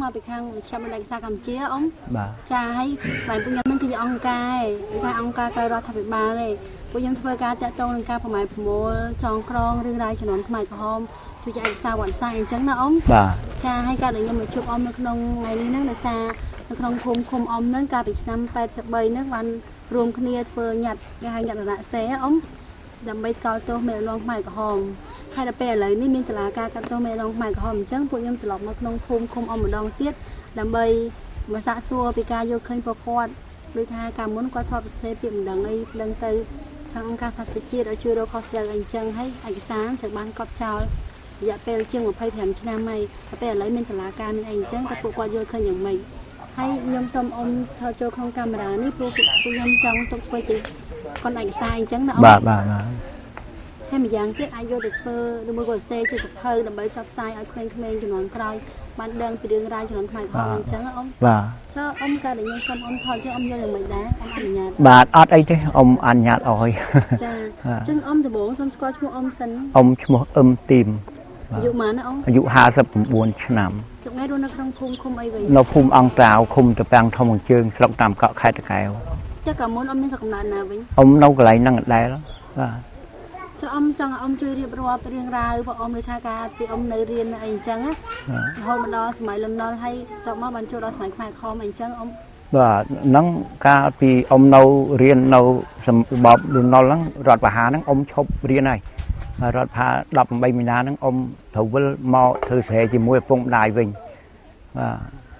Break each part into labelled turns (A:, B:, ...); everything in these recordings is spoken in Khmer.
A: មកពីខាងចាប់មកឯកសារកម្ពុជាអ៊ំចាហើយฝ่ายពួកខ្ញុំនឹងគឺជាអង្គការថាអង្គការក្រៅរដ្ឋាភិបាលទេពួកខ្ញុំធ្វើការតាក់ទងនឹងការប្រម៉ែប្រមូលចងក្រងរឿងរ៉ាវចំនួនខ្មែរក្រហមជួយឯកសារវត្តសាស្ត្រអញ្ចឹងណាអ៊ំចាហើយការដែលខ្ញុំមកជួបអ៊ំនៅក្នុងថ្ងៃនេះហ្នឹងដោយសារនៅក្នុងភូមិឃុំអ៊ំហ្នឹងកាលពីឆ្នាំ83ហ្នឹងបានរួមគ្នាធ្វើញត្តិគេហៅញត្តិរណសេអ៊ំដើម្បីកោតទោសមេរងខ្មែរក្រហមហើយដល់ពេលឥឡូវនេះមានតុលាការកាត់ទោសមេរងខ្មែរក្រហមអញ្ចឹងពួកខ្ញុំត្រឡប់មកក្នុងភូមិឃុំអ៊ំម្ដងទៀតដើម្បីមកសាកសួរពីការយកឃើញពួកគាត់ដូចថាកាលមុនគាត់ធ្លាប់ប្រទេសពាក្យមិនដឹងអីដឹងទៅខាងអង្គការសហប្រជាជាតិឲ្យជួយរកខុសត្រូវអីអញ្ចឹងហើយឯកសារត្រូវបានកត់ចោលរយៈពេលជាង25ឆ្នាំហើយដល់ពេលឥឡូវមានតុលាការមានអីអញ្ចឹងតែពួកគាត់យកឃើញយ៉ាងម៉េចហើយខ្ញុំសូមអ៊ំថតចូលក្នុងកាមេរ៉ានេះព្រោះពួកខ្ញុំចង់ទុកធ្វើទីគាត់ឯកសារអញ្ចឹងណាអ៊ំបាទហើយម្យ៉ាងទៀតអាចយកទៅធ្វើឬមួយក៏សេជាសភៅដើម្បីផ្សព្វផ្សាយឲ្យក្មេងៗជំនាន់ក្រោយបានដឹងពីរឿងរ៉ាវជំនាន់ខ្មែរផងអញ្ចឹងអ៊ំបាទចុះអ៊ំក៏ដែលខ្ញុំសូមអ៊ំថតជើងអ៊ំយកយ៉ាងម៉េចដែរអ៊ំអនុញ្ញាតបាទអត់អីទេអ៊ំអនុញ្ញាតឲ្យចាអញ្ចឹងអ៊ំដំបូងសូមស្គាល់ឈ្មោះអ៊ំសិនអ៊ំឈ្មោះអ៊ឹមទីមអាយុប៉ុន្មានណាអ៊ំអាយុ59ឆ្នាំសុខថ្ងៃរស់នៅក្នុងភូមិឃុំអីវិញនៅភូមិអង្គតាវឃុំតាប៉ាំងធំអង្គជើងស្រុកតាមកក់ខេត្តតាកែវចុះកាលមុនអ៊ំមានស្រុកកំណើតណាវិញអ៊ំនៅកន្លែងហ្នឹងដែរបាទចុះអ៊ំចង់អ៊ំជួយរៀបរាប់រឿងរ៉ាវរបស់អ៊ំដូចថាការពីអ៊ំនៅរៀនអីអញ្ចឹងណារហូតមកដល់សម័យលន់នល់ហើយតមកបានចូលដល់សម័យខ្មែរក្រហមអីអញ្ចឹងអ៊ំបាទហ្នឹងកាលពីអ៊ំនៅរៀននៅរបបលន់នល់ហ្នឹងរដ្ឋបហាហ្នឹងអ៊ំឈប់រៀនហើយរដ្ឋបហា18មីនាហ្នឹងអ៊ំត្រូវវិលមកធ្វើស្រែជាមួយឪពុកម្ដាយវិញបាទ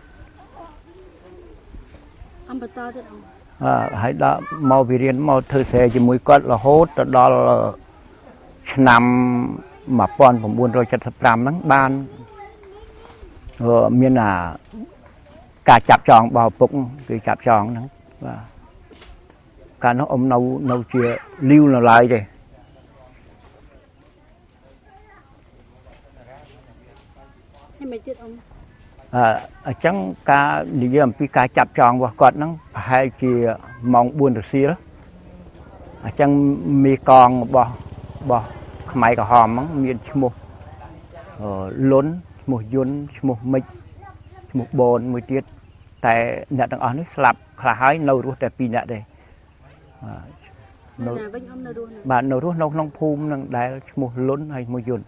A: អ៊ំបន្តទៀតអ៊ំហើយដល់មកពីរៀនមកធ្វើស្រែជាមួយគាត់រហូតទៅដល់ឆ្នាំ1975ហ្នឹងបានមានការចាប់ចងរបស់ឪពុកគឺចាប់ចងហ្នឹងបាទកាលនោះអ៊ំនៅជាលីវនៅឡើយទេហើយមិនទៀតអ៊ំអញ្ចឹងការនិយាយអំពីការចាប់ចងរបស់គាត់ហ្នឹងប្រហែលជាម៉ោង4រសៀលអញ្ចឹងមីកងរបស់ខ្មែរក្រហមហ្នឹងមានឈ្មោះលុនឈ្មោះយុនឈ្មោះមិចឈ្មោះបូនមួយទៀតតែអ្នកទាំងអស់នេះស្លាប់ខ្លះហើយនៅរស់តែ2នាក់ទេនៅណាវិញអ៊ំនៅរស់បាទនៅរស់នៅក្នុងភូមិហ្នឹងដែលឈ្មោះលុនហើយឈ្មោះយុន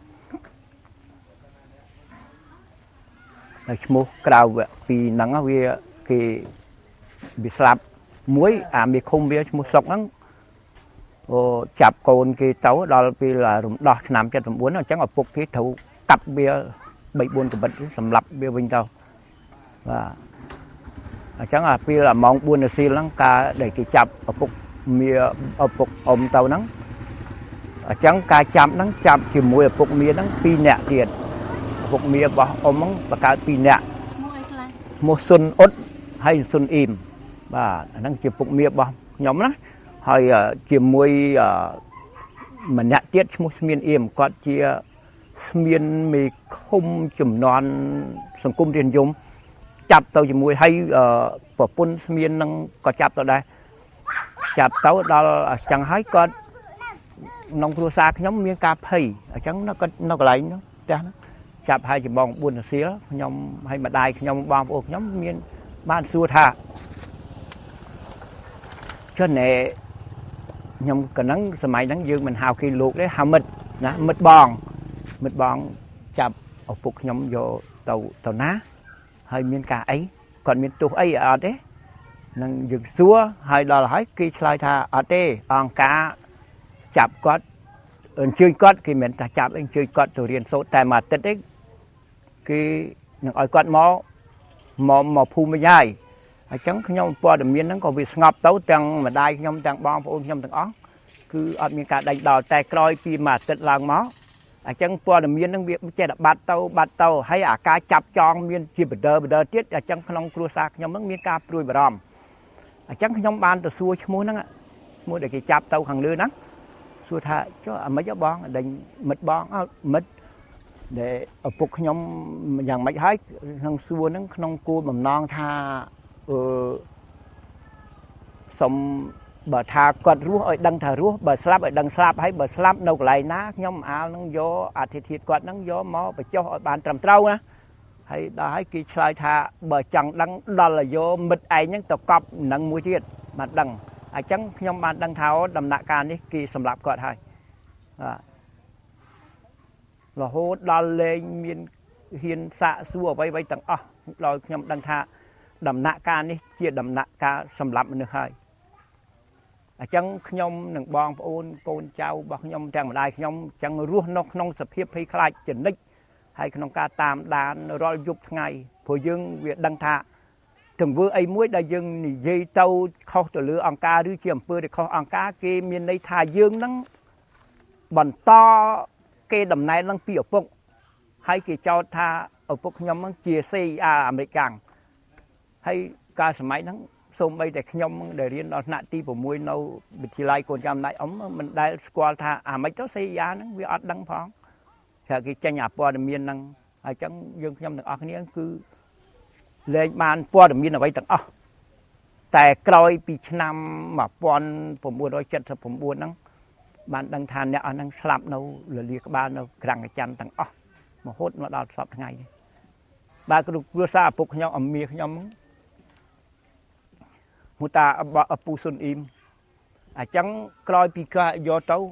A: ហើយឈ្មោះក្រៅពីហ្នឹងវាគេវាស្លាប់មួយអាមេឃុំវាឈ្មោះសុកហ្នឹងចាប់កូនគេទៅដល់ពេលរំដោះឆ្នាំ79អញ្ចឹងឪពុកគេត្រូវកាប់វា3 4កបិតសម្លាប់វាវិញទៅបាទអញ្ចឹងអាពេលម៉ោង4រសៀលហ្នឹងការដែលគេចាប់ឪពុកអ៊ំទៅហ្នឹងអញ្ចឹងការចាប់ហ្នឹងចាប់ជាមួយឪពុកមាហ្នឹង2នាក់ទៀតឪពុកមារបស់អ៊ំហ្នឹងបង្កើត2នាក់ឈ្មោះអីខ្លះឈ្មោះស៊ុនអ៊ុតហើយស៊ុនអ៊ីមបាទអាហ្នឹងជាឪពុកមារបស់ខ្ញុំណាហើយជាមួយម្នាក់ទៀតឈ្មោះស្មៀនអ៊ីមគាត់ជាស្មៀនមេឃុំចំនួនសង្គមរាជនិយមចាប់ទៅជាមួយហើយប្រពន្ធស្មៀននឹងក៏ចាប់ទៅដែរចាប់ទៅដល់អញ្ចឹងហើយគាត់ក្នុងគ្រួសារខ្ញុំមានការភ័យអញ្ចឹងគាត់នៅកន្លែងនោះផ្ទះហ្នឹងចាប់ហើយជាបង4រសៀលខ្ញុំហើយម្ដាយខ្ញុំបងប្អូនខ្ញុំមានបានសួរថាចុះណែខ្ញុំកណ្ដឹងសម័យហ្នឹងយើងមិនហៅគេលោកទេហៅមិត្តណាមិត្តបងចាប់ឪពុកខ្ញុំយកទៅណាហើយមានការអីគាត់មានទោសអីអត់ទេនឹងយើងសួរហើយដល់ហើយគេឆ្លើយថាអត់ទេអង្គការចាប់គាត់អញ្ជើញគាត់គេមិនថាចាប់អញ្ជើញគាត់ទៅរៀនសូត្រតែមួយអាទិត្យទេគេនឹងឲ្យគាត់មកភូមិវិញហើយអញ្ចឹងខ្ញុំព័ត៌មានហ្នឹងក៏វាស្ងប់ទៅទាំងម្ដាយខ្ញុំទាំងបងប្អូនខ្ញុំទាំងអស់គឺអត់មានការដេញដោលតែក្រោយពីមួយអាទិត្យឡើងមកអញ្ចឹងព័ត៌មានហ្នឹងវាចេះតែបាត់ទៅហើយអាការចាប់ចងមានជាបដិទៀតអញ្ចឹងក្នុងគ្រួសារខ្ញុំហ្នឹងមានការព្រួយបារម្ភអញ្ចឹងខ្ញុំបានទៅសួរឈ្មោះហ្នឹងឈ្មោះដែលគេចាប់ទៅខាងលើហ្នឹងសួរថាចុះអាម៉េចបងដេញមិត្តបងមិត្តដែលឪពុកខ្ញុំយ៉ាងម៉េចហើយក្នុងសួរហ្នឹងក្នុងគោលបំណងថាសុំបើថាគាត់រស់ឲ្យដឹងថារស់បើស្លាប់ឲ្យដឹងស្លាប់ហើយបើស្លាប់នៅកន្លែងណាខ្ញុំអាលនឹងយកអធិធិធគាត់ហ្នឹងយកមកបញ្ចុះឲ្យបានត្រឹមត្រូវណា
B: hay đó hay kỳ chơi tha bờ chẳng đăng đó là vô mít ấy những tàu cọp nâng mũi tiết mà đằng chẳng nhóm bạn đăng tháo đầm nạ can đi kỳ sầm lạp quạt hay là hô đó lên miền hiền xạ xua vây tầng rồi nhóm đăng thả đầm nạ can đi chia đầm nạ ca sầm lạp nữa hay chẳng nhóm nâng bong ôn côn trao bọc nhóm trang mà đai nhóm chẳng ruột nó không sập hiệp hay khai chỉnh đích hay không ca tam đàn rồi giúp ngày phổ dương việc đăng thả thường vừa ấy muối đại dương dây tàu không từ lửa ông ca đưa chiêm pơ để không ông ca kia miền đây thả dương nắng bẩn to cái đầm này nắng pì ở phục hay cái cho tha ở phục nhóm nắng chia xây American hay ca sớm mấy nắng xôm bây để nhóm để riêng đó nãy ti của muối nâu bị chỉ lại còn chăm lại ống mình đại qua tha mấy cháu xây giá nắng vì ở đăng phong thì cái tranh nhà po miền nắng hay chẳng dương nhóm được ở cái này cứ lên bàn po miền ở đây tậnแต่กลอยปีชนำมาปอนผมบัวร้อยเจ็ดผมบัวนั่งบ้านดังทานเนี่ยอันนั่งสลับเราเหลือเรียกบ้านเรากลางจันทร์ตั้งมาโหดมาดาวสลับทั้งไงบ้านกระดูกเรือซาปุกขยำอเมียขยำมุตาอปูซุนอิมจังกลอยปีกายโต้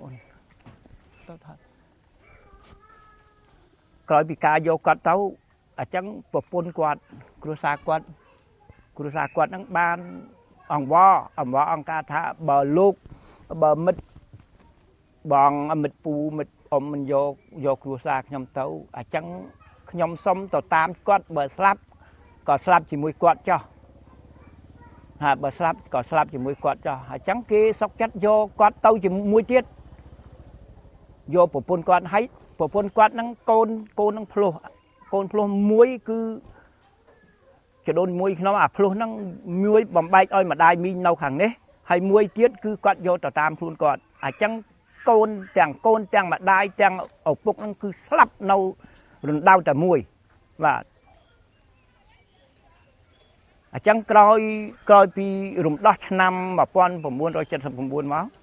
B: กลอยปีกายโยกัดเต้าจังปปนกวาดกระซากวาดกรุษากวดนั่งบ้านอ่องว่าอ่องกาธาบอลูกบอมิดบองมิดปูมิดมันโยกรุษาขยมเต้าจังขยมส้มต่อตามกวดเบอร์สลับก็สลับจีมวยกวดจ้าเบอร์สลับก็สลับจีมวยกวดจ้าจังกีสกจัดโยกวดเต้าจีมวยเจี๊ยโยปปนกวดให้ปปนกวดนั่งโกนนั่งพลุมวยคือจะโดนมวยน้องพลุนั่งมวยบอมใบอ้อยมาได้มีเนาขังเนี่ยให้มวยเจี๊ยคือกวาดโยต่อตามพลุนก่อนจังโกนจังมาได้จังเอาปุกนั่นคือสลับเนารุนดาวแต่มวยว่าจังกลอยปีรุ่มดอชนำมาป้อนผมบุญเราจะทำผมบุญมั้ง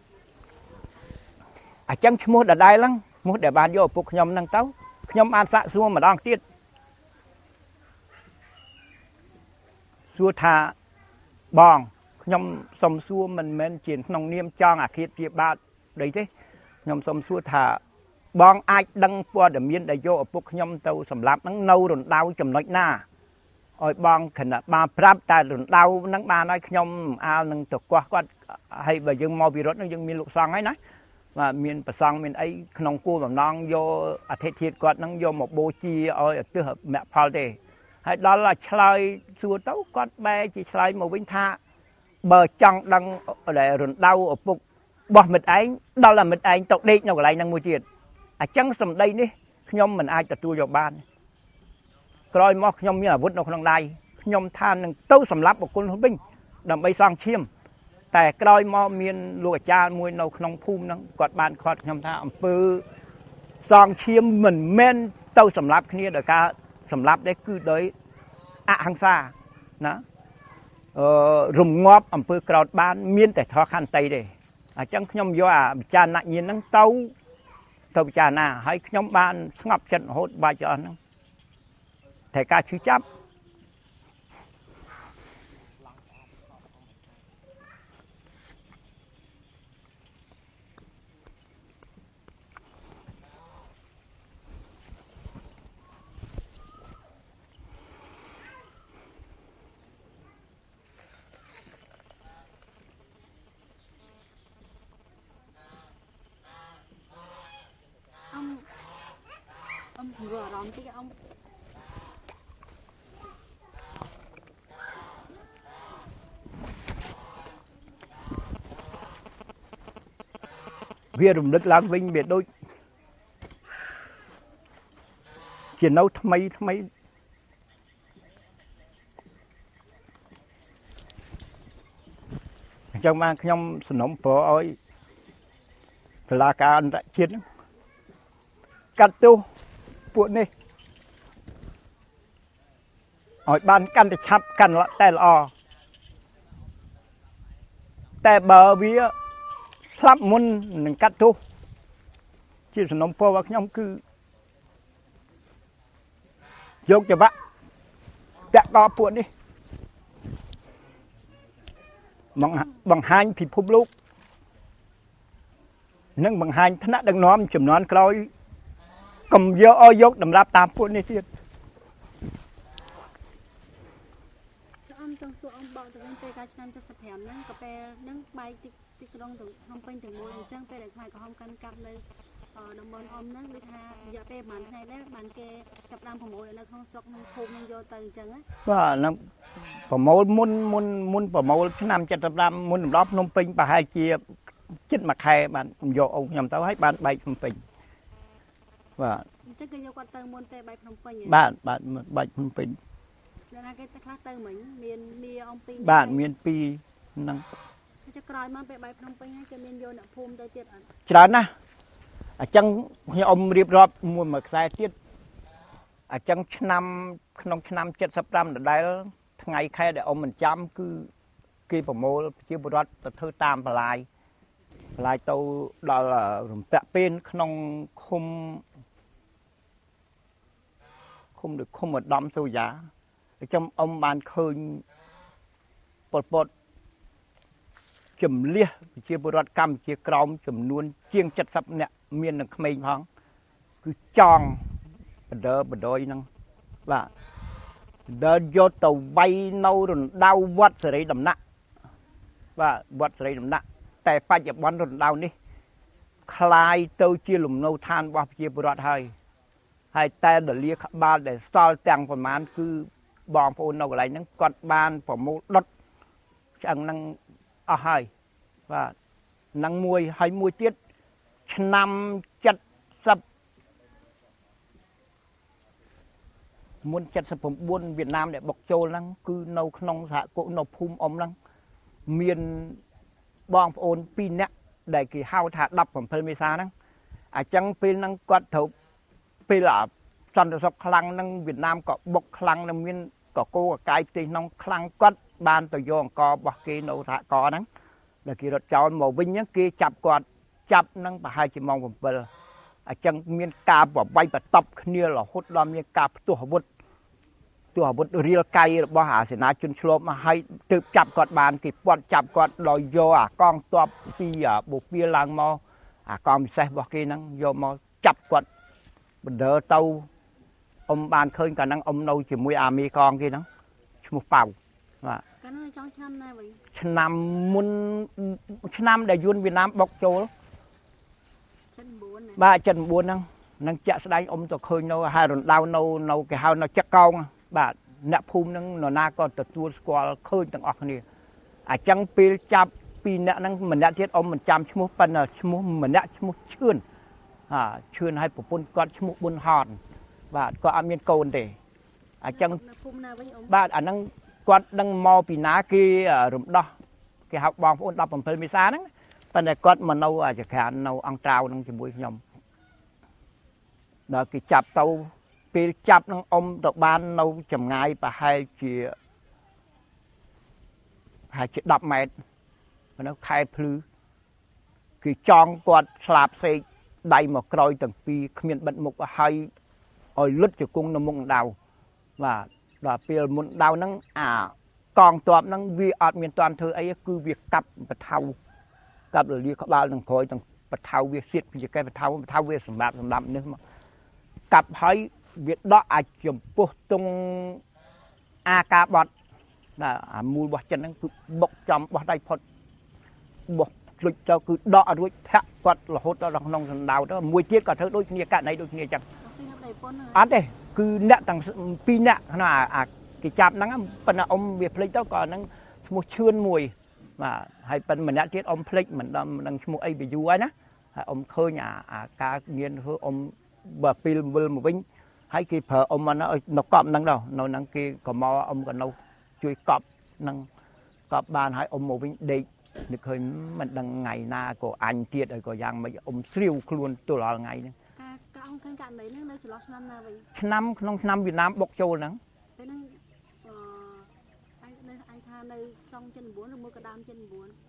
B: จังชมุดได้ลังมุดแต่บานโยปุกขยมนั่งเต้าขยมอันสะซัวมาดองเตี้ยซัวทาบองยมสมซัวมันเหม็นจีนนองเนียมจองคิดเรียบบาดได้ใช่ยมสมซัวทาบองไอดังปัวเดมีนได้โยปุกยมเต้าสำหรับนั่งเนาหลุนดาวจำน้อยหน้าอ้อยบองขนาดมาพรับแต่หลุนดาวนั่งมาน้อยยมเอานั่งตกกว่าก็ให้แบบยังมอวิรถนั่งยังมีลูกซองไอ้นะว่ามีนประซองมีนไอ้ขนมกูแบบน้องโยอาทิตย์ทีก็นั่งโยหมกโบจีอ้อยตื้อแม่พอลเดให้đó là chơi xua tấu con bé chỉ chơi một vinh tha bờ chân đang để run đau ở bụng bọt mệt ấy đó là mệt ấy tộc đi nhau lại năng mua chuyện chân sầm đây đi nhom mình ai tập tu vào ban coi móc nhom như là vút nó không đây nhom than năng tấu sầm lấp một con binh đầm bay sang chiêmแต่กลอยมอมีนลูกจ้ามวยนกนองพุ่มนั่งกอดบานคอดยมท่าอำเภอซองเชียมเหมือนแม่นเต้าสำรับนี้เด็กาสำรับได้คือโดยหังซานะรุมงอบอำเภอกรอดบ้านมีนแต่ทอขันไตเดจังขยมย่าจานนักยินนั่งเต้าจานาให้ขยมบ้านสงบจันโหดบาจอนนั่งแต่การชี้จับ
A: vừa rón cái ông
B: việc rùng đức lãng vinh biệt đôi chiến đấu thay trong mang nhom sườn nóng phở ơi là cả anh đại chiến cắt tiêu buồn đi hỏi ban căn để chắp căn lại tay lò tay bờ vía sắp muốn cắt tu chỉ sườn nóng phở và nhom cứ dốc cho bạn តាក់កពួតនេះបង្ហាញពិភពលោកនិងបង្ហាញថ្នាក់ដឹកនាំចំនួនក្រោយកុំយកតម្រាប់តាមពួកនេះទៀត
A: អំចង់សួរអំបកទៅវិញពេលការឆ្នាំ75ហ្នឹងក៏ពេលហ្នឹងបែកទីក្រុងទៅក្នុងពេញទាំងមូលអញ្ចឹងពេលដែលខ្មែរក្រហមកាន់កាប់នៅតំបន់អមហ្នឹងដូចថារយៈពេលប្រហែលថ្ងៃដែរបានគេចាប់ដើមប្រមូលនៅក្នុងស្រុកក្នុងភូមិហ្នឹងយកទៅអញ្ចឹងណា
B: បាទហ្នឹងប្រមូលមុនប្រមូលឆ្នាំ75មុនដល់ភ្នំពេញប្រហែលជាជិតមួយខែបានយកអូនខ្ញុំទៅហើយបានបែកភ្នំពេញបាទ
A: អញ្ចឹងគេយកគាត់ទៅមុនពេលបែកភ្នំពេញ
B: បាទបែកភ្នំពេញ
A: ដល់ណាគេខ្លះទៅមិញមានមីអំពី
B: បាទមានពីរហ្នឹង
A: ចុះក្រោយមកពេលបែកភ្នំពេញហើយគេមានយកអ្នកភូមិទៅទៀតអត់
B: ច្រើនណាស់អញ្ចឹងខ្ញុំរៀបរាប់មួយខ្សែទៀតអញ្ចឹងក្នុងឆ្នាំ75ដដែលថ្ងៃខែដែលអ៊ំមិនចាំគឺគេប្រមូលប្រជាពលរដ្ឋទៅធ្វើតាមបលាយទៅដល់រំពាក់ពេលក្នុងឃុំឧត្តមសូយ៉ាអញ្ចឹងអ៊ំបានឃើញប៉ុលពតជំលះប្រជាពលរដ្ឋកម្ពុជាក្រោមចំនួនជាង70នាក់មាននឹងក្មេងផងគឺចង់បដ ហ្នឹងបាទដល់យកទៅវាយនៅរណ្ដៅវត្តសេរីដំណាក់បាទវត្តសេរីដំណាក់តែបច្ចុប្បន្នរណ្ដៅនេះคลายទៅជាលំនៅឋានរបស់ប្រជាពលរដ្ឋហើយតែដលាក្បាលដែលសល់ទាំងប្រមាណគឺបងប្អូននៅកន្លែងហ្នឹងគាត់បានប្រមូលដុតឆ្អឹងហ្នឹងអស់ហើយបាទហ្នឹងមួយទៀតឆ្នាំ70មុន79វៀតណាមដែលបុកចូលហ្នឹងគឺនៅក្នុងសហគមន៍នៅភូមិអ៊ំហ្នឹងមានបងប្អូន2នាក់ដែលគេហៅថា17មេសាហ្នឹងអញ្ចឹងពេលហ្នឹងគាត់ត្រូវពេលសន្តិសុខខ្លាំងហ្នឹងវៀតណាមក៏បុកខ្លាំងនឹងមានកកោកកាយផ្ទៃក្នុងខ្លាំងគាត់បានទៅយកអង្គរបស់គេនៅសហគមន៍ហ្នឹងដែលគេរត់ចោលមកវិញហ្នឹងគេចាប់ហ្នឹងប្រហែលជាម៉ោង7អញ្ចឹងមានការប្រវាយបតប់គ្នារហូតដល់មានការផ្ទុះអាវុធរៀលកាយរបស់អាសេនាជនឆ្លប់មកឲ្យទើបចាប់គាត់បានគេពាត់ចាប់គាត់ដោយយកអាកងទ័ពពីបូព៌ាឡើងមកអាកងពិសេសរបស់គេហ្នឹងយកមកចាប់គាត់បណ្ដើទៅអ៊ំបានឃើញកាលហ្នឹងអ៊ំនៅជាមួយអាមេកងគេហ្នឹងឈ្មោះប៉ៅបាទ
A: កាលហ្នឹងចង់ឆ្នាំណាវិញ
B: ឆ្នាំមុនឆ្នាំដែលយួនវៀតណាមបុកចូល
A: 79
B: បាទ79ហ្នឹងចាក់ស្ដែងអ៊ំទៅឃើញនៅហើយរណ្ដៅនៅគេហៅនៅចឹកកោងបាទអ្នកភូមិហ្នឹងនរណាក៏ទទួលស្គាល់ឃើញទាំងអស់គ្នាអញ្ចឹងពេលចាប់2នាក់ហ្នឹងម្នាក់ទៀតអ៊ំមិនចាំឈ្មោះប៉ុន្តែឈ្មោះម្នាក់ឈ្មោះឈឿនឈឿនឲ្យប្រពន្ធគាត់ឈ្មោះប៊ុនហនបាទគាត់អត់មានកូនទេអញ្ចឹង
A: ភូមិណាវិញអ៊ំ
B: បាទអាហ្នឹងគាត់ដឹងមកពីណាគេរំដោះគេហៅបងប្អូន17មេសាហ្នឹងប៉ុន្តែគាត់មកនៅចក្រាននៅអង្គត្រាវហ្នឹងជាមួយខ្ញុំដល់គេចាប់ទៅពេលចាប់នឹងអ៊ំទៅបាននៅចម្ងាយប្រហែលជា10ម៉ែត្រនៅខែភ្លឺគេចង់គាត់ស្លាប់សេកដៃមកក្រោយទាំងពីរគ្មានបិទមុខឲ្យលុតជង្គង់នៅមុខដៅបាទដល់ពេលមុនដៅហ្នឹងអាកងទ័ពហ្នឹងវាអត់មានតាន់ធ្វើអីគឺវាកាប់បថៅកាប់រលាក្បាលទាំងក្រោយទាំងបថៅវាសៀតពីកែបថៅវាសម្រាប់នេះមកកាប់ហើយវាដកអាចចំពោះទងអាការបត់ណាអាមូលរបស់ចិនហ្នឹងគឺបុកចំបោះដៃផុតបោះលុចទៅគឺដកឲ្យរួចធាក់គាត់រហូតដល់ក្នុងសណ្ដៅទៅមួយទៀតក៏ធ្វើដូចគ្នាករណីដូចគ្នាអញ្ចឹងអត់ទេគឺអ្នកទាំង2នាក់ណាអាគេចាប់ហ្នឹងប៉ុន្តែអ៊ំវាភ្លេចទៅក៏ហ្នឹងឈ្មោះឈឿនមួយបាទហើយប៉ុន្តែម្នាក់ទៀតអ៊ំភ្លេចមិនដឹងឈ្មោះអីវាយូរហើយណាហើយអ៊ំឃើញអាការងារធ្វើអ៊ំបើពេលវិលមកវិញហើយគេប្រើអ៊ំមកនៅកប់ហ្នឹងដល់នៅហ្នឹងគេក៏មកអ៊ំក៏នៅជួយកប់ហ្នឹងកប់បានហើយអ៊ំមកវិញដេកនឹកឃើញមិនដឹងថ្ងៃណាក៏អញទៀតហើយក៏យ៉ាងម៉េចអ៊ំស្រាវខ្លួនទល់រាល់ថ្ងៃហ្នឹង
A: ការអ៊ំឃើញករណីហ្នឹងនៅចន្លោះឆ្នាំណាវិញ
B: ក្នុងឆ្នាំវៀតណាមបុកចូលហ្នឹង
A: ពេលហ្នឹងអញថានៅចុង79ឬមួយក៏ដើម79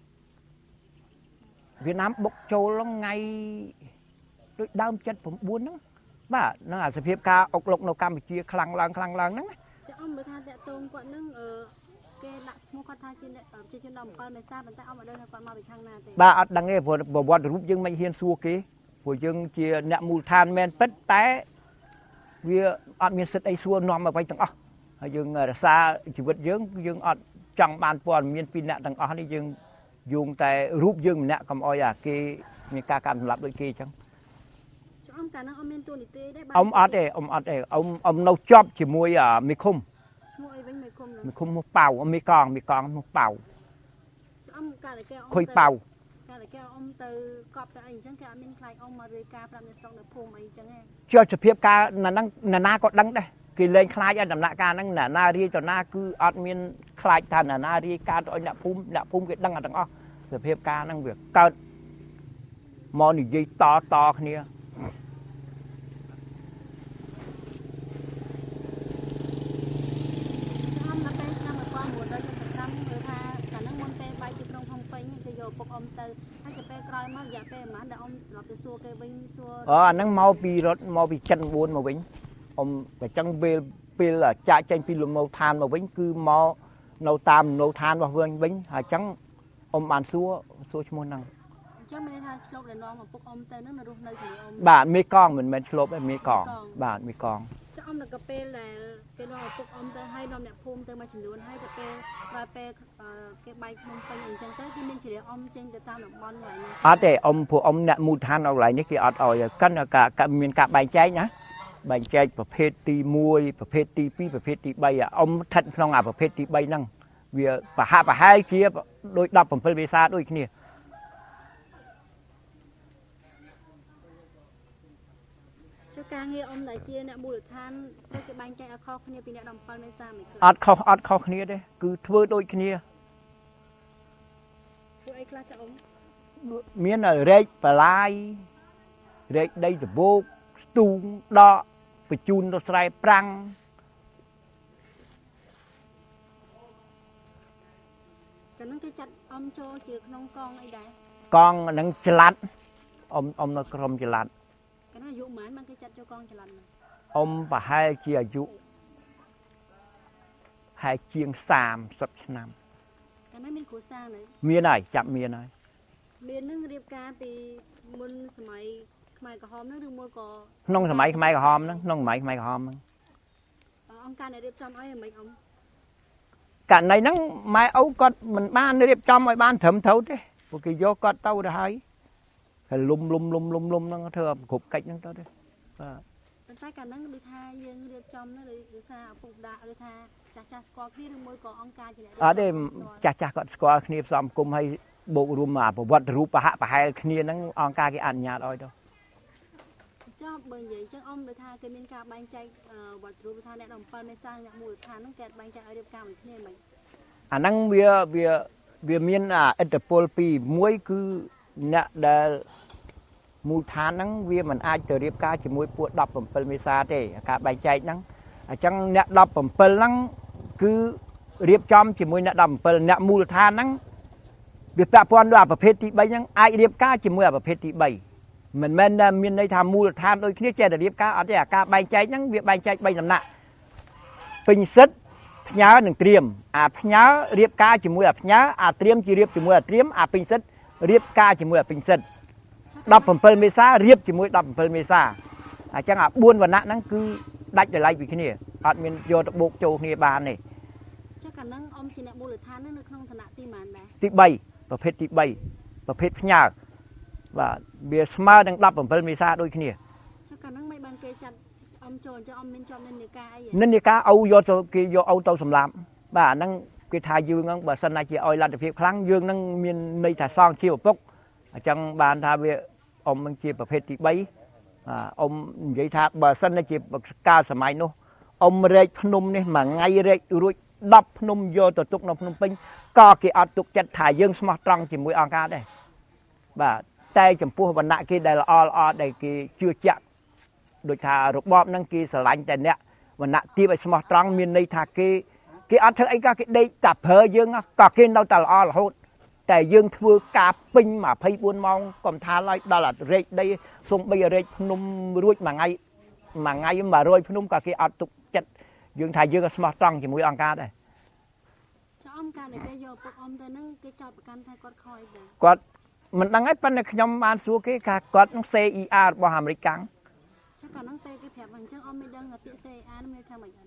B: វៀតណាមបុកចូលថ្ងៃដូចដើម79ហ្នឹងបាទហ្នឹងអាសភាពការអុកលុកនៅកម្ពុជាខ្លាំងឡើងហ្នឹង
A: អ ông mới tha tẹt tông quận nâng cái đặt mua con tha trên đồng con mày xa, mình ta ông ở đây là con mau bị khang nà thế.
B: Bà đang nghe vừa vọt rút dương mấy hiên xua kia, vừa dương chia nẹm mù than men pết té, vì ăn miên sứt ấy xua nòm mà quay tầng dương xa chỉ vật dương chẳng bàn pòn miên pin nẹt tầng này dương dùng tại rút dương nẹt cầm oi kia miên ca cầm lập đôi kia chẳng.
A: Ông cả năng ông miên tuôn đi đấy.
B: Ông ông nấu chop chỉ muối mì khum. Mì khum một bào, mì con một bào.
A: Ông cả là kêu
B: khôi bào.
A: Cả là kêu ông từ cọp từ anh chẳng kêu miên khai ông mà rơi ca làm xong được phùm ấy chẳng nghe.
B: Chưa chụp hiệp ca là na có đắng đây. Kỳ lên khai cho đầm nạ ca năng là na ri cho na cứ ọt miên khai thành là na ri ca cho nạ phum cái đắng ở đằng chụp hiệp ca năng việc cao món gì dây to kia. Năng mau bị chân buồn mà vĩnh ông phải chân về là chạy trên pin lùm màu than mà vĩnh cứ mau nấu than vào vườn vĩnh hà trắng ông bàn xua mua năng bạn mê con mình lốp mê con bạn mê con
A: chắc ông là cà phê là cái đó phục ông tới hay nom đẹp phun tới mà chỉnh đốn hay cà phê cái bay mông quanh hình chân tới khi mình chỉ để ông trên từ tao làm bon vậy nè.
B: Để ông nè mù than ở lại những cái ở cân cả miền cả bài trái nhá bài tráiประเภทตีมวยประเภทตีปีประเภทตีใบông thật khôngประเภทตีใบนั่งเวียปะhaiเชียโดยดับผมเปิดเวซาด้วยนี่
A: การเงี้ยอมได้เชียเนี่ยบุรุษท่านได้จะบังใจเอาข้อขณีปีเนี่ยดำปันไม่ทราบไม่เคย
B: อัดข้อขณีเด้คือทั่วโดยขณี
A: ผู้ไอ้คลาสอม
B: เมียนเรกปลายเรกได้จะโบกตูงดอไปจูนตัวใส่ปรัง
A: กันนั่งจะจัดอมโจเชือกน้องกองไอ้ได้
B: กองนั่งจลัดอมนักรมจลัด
A: cái này dụ mến mang cái chặt cho con cho lần này.
B: Ông bà hai chia dụ hai chiêng xàm sắp năm.
A: Cái này mình cố xa này.
B: Miền này chậm miền này.
A: Miền nước riệp ca thì muốn sớm mai cả hôm nước đừng mua cò.
B: Nông sớm mai cả hôm đó, nông mai cả hôm đó.
A: Ông ca này riệp trong ấy mấy ông.
B: Cả này nắng mai ấu con mình ban riệp trong ấy ban thấm thấu thế. Một cái vô con tao đã hay. Lum nó thơm cục cách nó đó đấy.
A: Bên tay cả nắng đi tha dương riệp trong nó đi xa phục đạo đi tha cha squat kia đừng mua cò ông ca chỉ lại.
B: Đây cha con squat kia xóm cùng hay bộ room mà bộ vật rúp hạ hai kia nó ông ca cái ăn nhà rồi đâu.
A: Cho bởi vậy chứ ông đi tha cái miếng ca bánh chay vật rúp tha nè đồng phân mới sang nhà mùi tha nó kẹt bánh chay ở riệp ca mình kia mình.
B: Năng bia miên Interpol pi muối cứ nè đã mù than nắng vì mình ai từ điệp ca chỉ muối puột đập bầm pel mesa thế cả bài chạy nắng chẳng nè đập bầm pel nắng cứ điệp chom chỉ muối nè đập pel nè mù than nắng việc tạ pon đoàประเภทที่ใบnắng ai điệp ca chỉ muốiประเภทที่ใบmình miền đây tham mù than đôi khi chơi là điệp ca ở đây cả bài chạy nắng việc bài chạy bay nằm nặng bình sứt nhớ đừng tiêm nhớ điệp ca chỉ muối nhớ tiêm chỉ điệp chỉ muối tiêm bình sứt điệp ca chỉ muối bình sứt đập phẩm pel mesa riệp chỉ muối đập phẩm pel mesa chẳng buôn và nạn năng cứ đạch để lại vì cái này miền vô tập bộ châu này bàn này
A: chắc cả năng ông chỉ nè buôn được than nó không thằng nãy tim màn đấy
B: tị bayประเภทtị bayประเภทพญาvà bia smart đang đập phẩm pel mesa đôi cái này
A: chắc cả năng mấy bàn kê chặt ông trồn cho ông bên trong
B: nên ca âu vô âu tàu sầm lạm và năng cái thai dương năng bà sân này chỉ oi làm được việc kháng dương năng miền này thả son chiều bốc chẳng bàn thà về ôngมันchỉประเภทที่ใบông vậy thà bà sân này chỉ caoสมัยนู้ôngเรกพนมนี่mà ngayเรกรุ่ยดับพนมโยตัวตุกนพนมปิงก็กี่อัดตุกจัดถ่ายยังสมัครตรังchỉ mùiอังกาได้บ่แต่จำพวกวันนั้นกี่ได้ละอได้กี่ชื่อจักโดยธารูปบอบนั่งกี่สลายแต่เนี้ยวันนั้นที่ไปสมัครตรังมีในธากี่อัดเธอไอ้ก็กี่ได้จับเพอยังก็กี่เราแต่ละละหุ่นแต่ยังทัวกาปิงมาพายบุญมองกอมทาไล่ดาลัดเรกได้ส่งไปเรกพนมรุ่ยมาไงมาโรยพนมก็กี่อัดตุกจัด dương thầy dương smart trăng chỉ mũi ăn cá đây
A: cho ông cá để cái vô phục ông tới nâng cái chọt can thay quạt khói đấy
B: quạt mình đang ấy bên này nhom ban xuống cái cá quạt nó CIA bao hàm căng
A: chắc cả nâng tê cái phèp bằng chắc ông mới đăng là tiện CIA nó mới theo mình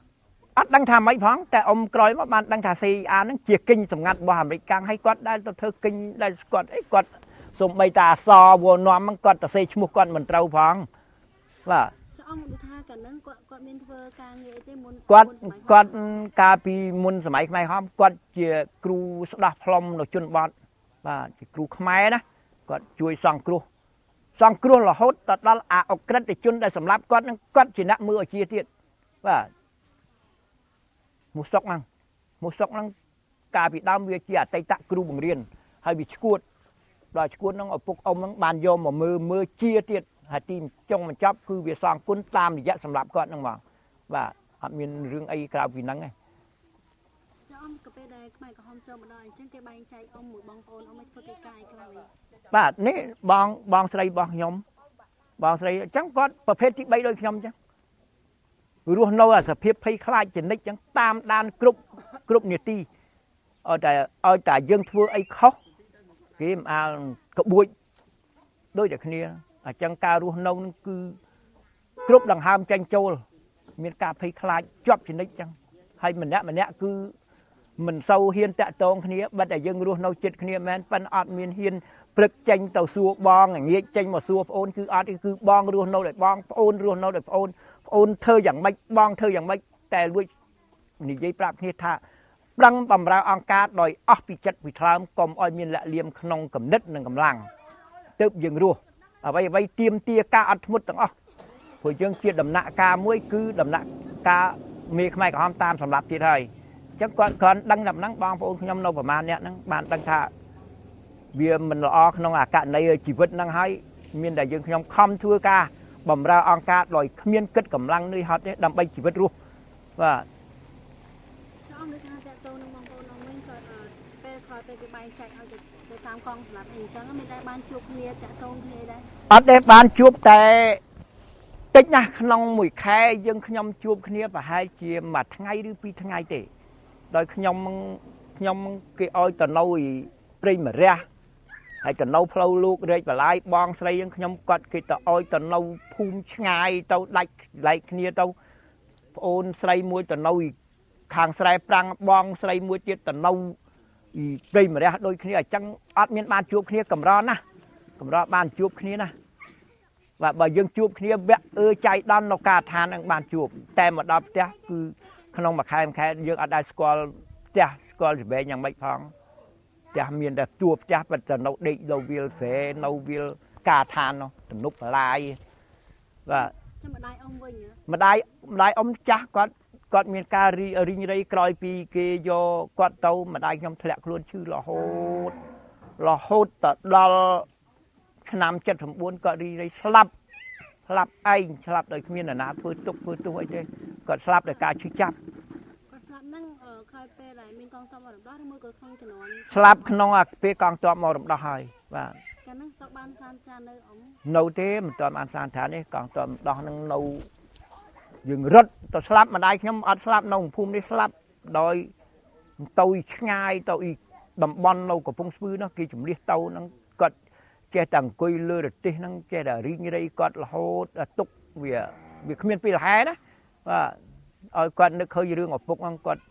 B: ắt đăng thà mấy phóngแต่อมกรอยมาบ้านđăng thà CIA nó chia kinhสำงัดbao hàm căng hay quạtได้ตัวเธอkinhได้quạt ấy quạtสมใบตาซอวัวน้อมมันquạtแต่เซชมุกquạtเหมือนเต้าฟังว่า
A: ông được tha cả nâng quạt bên thơ ca nghệ tới muốn
B: គាត់កាលពីមុនសម័យខ្មែរហមគាត់ជាគ្រូស្ដាប់ផ្លុំនៅជនបទបាទជាគ្រូខ្មែរណាគាត់ជួយសង្គ្រោះរហូតដល់អក្រិតជនដែលសម្លាប់គាត់នឹងគាត់ជាអ្នកមើលអាជាទៀតបាទមុខសុកហ្នឹងកាលពីដើមវាជាអតីតគ្រូបង្រៀនហើយវាឈួតដល់ឈួតហ្នឹងឪពុកអ៊ំហ្នឹងបានយកមកមើលជាទៀតហើយទីចុងបញ្ចប់គឺវាសងគុណតាមរយៈសម្រាប់គាត់ហ្នឹងហ្មងបាទអត់មានរឿងអីក្រៅពីហ្នឹងទេ
A: ចាអ៊ំក៏ពេលដែលខ្មែរក្រហមចូលមកដល់អញ្ចឹងគេបែងចែកអ៊ំមួយបងប្អូនអ៊ំឲ្យធ្វើកិច្ចការឯខ្លះវិញ
B: បាទនេះបងស្រីរបស់ខ្ញុំបងស្រីអញ្ចឹងគាត់ប្រភេទទី3ដូចខ្ញុំអញ្ចឹងរស់នៅអាសភាពភ័យខ្លាចចនិចអញ្ចឹងតាមដានគ្រប់នាទីឲ្យតែយើងធ្វើអីខុសគេមិនអាលក្បួចដូចតែគ្នាអញ្ចឹងការរស់នៅនឹងគឺគ្រប់ដង្ហើមចាញ់ចូលមានការភ័យខ្លាចជាប់ចនិចអញ្ចឹងហើយម្នាក់គឺមិនសូវហ៊ានតាក់ទងគ្នាបាត់តែយើងរស់នៅចិត្តគ្នាមែនប៉ិនអត់មានហ៊ានព្រឹកចេញទៅសួរបងងាកចេញមកសួរប្អូនគឺអត់គឺបងរស់នៅដោយបងប្អូនរស់នៅដោយប្អូនធ្វើយ៉ាងម៉េចបងធ្វើយ៉ាងម៉េចតែលួចនិយាយប្រាប់គ្នាថាប្រឹងបំរើអង្គការដោយអស់ពីចិត្តពីថ្លើមកុំឲ្យមានលាក់លៀមក្នុងគំនិតនិងកម្លាំងទើបយើងរស់អ្វីទៀមទាការអត់ធ្មត់ទាំងអស់ព្រោះយើងជាដំណាក់កាលមួយគឺដំណាក់កាលមេខ្មែរក្រហមតាមសម្រាប់ទៀតហើយអញ្ចឹងគាត់គ្រាន់ដឹងតែប៉ុណ្ណឹងបងប្អូនខ្ញុំនៅប្រមាណអ្នកហ្នឹងបានដឹងថាវាមិនល្អក្នុងអាករណីជីវិតហ្នឹងហើយមានតែយើងខ្ញុំខំធ្វើការបម្រើអង្គការដោយគ្មានគិតកម្លាំងនឿយហត់ទេដើម្បីជីវិតរស់បាទ
A: ចង់ដូចថាតើតើនឹងបងប្អូនអងវិញគាត់ពេលក្រោយពេលគេបែងចែកឲ្យទៅតាមកងសម្រាប់អីអញ្ចឹងមិនដែលបានជួបគ្នាតើតើគ្នាដែរ
B: អត់ទេបានជួបតែតិចណាស់ក្នុងមួយខែយើងខ្ញុំជួបគ្នាប្រហែលជាមួយថ្ងៃឬពីរថ្ងៃទេដោយខ្ញុំគេឲ្យទៅនៅព្រៃមរះហើយទៅនៅផ្លូវលោករែកបលាយបងស្រីយើងខ្ញុំគាត់គេទៅឲ្យទៅនៅភូមិឆ្ងាយទៅដាច់ឡែកគ្នាទៅប្អូនស្រីមួយទៅនៅខាងស្រែប្រាំងបងស្រីមួយទៀតទៅនៅព្រៃមរះដូចគ្នាអញ្ចឹងអត់មានបានជួបគ្នាកម្រណាស់បានជួបគ្នាណាបាទបើយើងជួបគ្នាវគ្គចៃដន្យនៅការដ្ឋាននឹងបានជួបតែមកដល់ផ្ទះគឺក្នុងមួយខែយើងអត់ដែលស្គាល់ផ្ទះស្គាល់ច្បែកយ៉ាងម៉េចផងផ្ទះមានតែតួផ្ទះប៉ុន្តែនៅដេកនៅវាលស្រែនៅវាលការដ្ឋាននោះទំនប់បលាយបាទ
A: ចាំម្ដាយអ៊ំវិញ
B: ម្ដាយអ៊ំចាស់គាត់មានការរីងរៃក្រោយពីគេយកគាត់ទៅម្ដាយខ្ញុំធ្លាក់ខ្លួនឈឺរហូតទៅដល់ឆ្នាំ79គាត់រីងរៃស្លាប់ឯងស្លាប់ដោយគ្មាននរណាធ្វើទុកធ្វើទោសអីទេគាត់ស្លាប់ដោយការឈឺចាប់
A: គាត់ស្លាប់ហ្នឹងក្រោយពេលដែលមានកងទ័ពមករំដោះឬមួយក៏ក្នុងជំនាន់
B: ស្លាប់ក្នុងពេលកងទ័ពមករំដោះហើយបាទ
A: កាលហ្នឹងសក់បានសានត្រានៅអ៊ំ
B: នៅទេមិនទាន់បានសានត្រានេះកងទ័ពដោះហ្នឹងនៅយើងរត់ទៅស្លាប់ម្ដាយខ្ញុំអត់ស្លាប់នៅភូមិនេះស្លាប់ដោយទៅឆ្ងាយទៅតំបន់នៅកំពង់ស្ពឺនោះគេជំនះទៅហ្នឹងគាត់ចេះតែអង្គុយលើរទេះហ្នឹងចេះតែរីងរៃគាត់រហូតទុកវាគ្មានពេលហែណាបាទឲ្យគាត់នឹកឃើញរឿងឪពុកហ្នឹងគាត់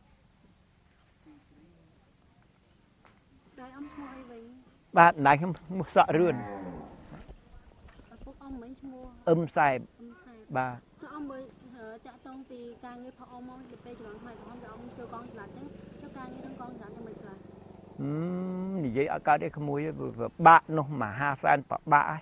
A: តែអ៊ំឈ្មោះអីវិញ
B: បាទម្ដាយខ្ញុំឈ្មោះសក់រឿន
A: ឪពុកអ៊ំមិនឈ្មោះ
B: អឹមសែបបាទ
A: ចុះអ៊ំមើលតាក់ទងពីការងារផអ៊ំមកទៅពេលចន្លោះថ្ងៃក្រហមដល់អ៊ំចូលកងស្លាប់ទៅចុះការងារក្នុងកងស្លាប់ទៅមិនខ្លះ
B: និយាយឲ្យកើតទេក្មួយបាក់នោះមហាសែនប្របាក់ហើយ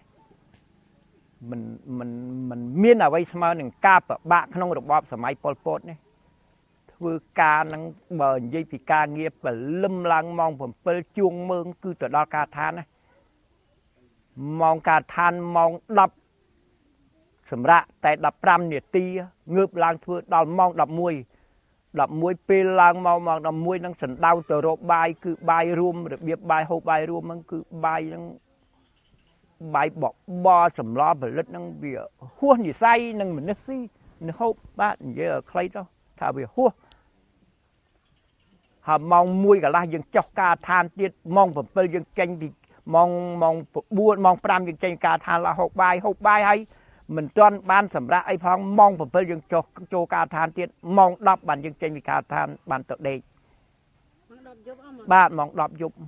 B: មិនមានអ្វីស្មើនឹងការប្របាក់ក្នុងរបបសម័យប៉ុលពតនេះធ្វើការនឹងបើនិយាយពីការងារព្រលឹមឡើងម៉ោង7ជួងមើងគឺទៅដល់ការដ្ឋានណាម៉ោងការដ្ឋានម៉ោង10សម្រាប់តែ15នាទីងើបឡើងធ្វើដល់ម៉ោង11ពេលឡើងមកម៉ោង11នឹងសណ្ដៅទៅរកបាយគឺបាយរួមរបៀបបាយហូបបាយរួមហ្នឹងគឺបាយហ្នឹងបាយបបសម្លផលិតហ្នឹងវាហួសនិស័យនឹងមនុស្សស៊ី nó hộp bát vậy ở khay đâu thà về hua họ mong mui cả la dân chọc ca than tiết mong phẩm phơi dân tranh thì mong buôn mong pram dân tranh ca than là hộp bài hay mình toàn ban sẩm ra ai phong mong phẩm phơi dân cho ca than tiết mong đọc bản dân tranh vì ca than bản tự đề ba mong đọc dục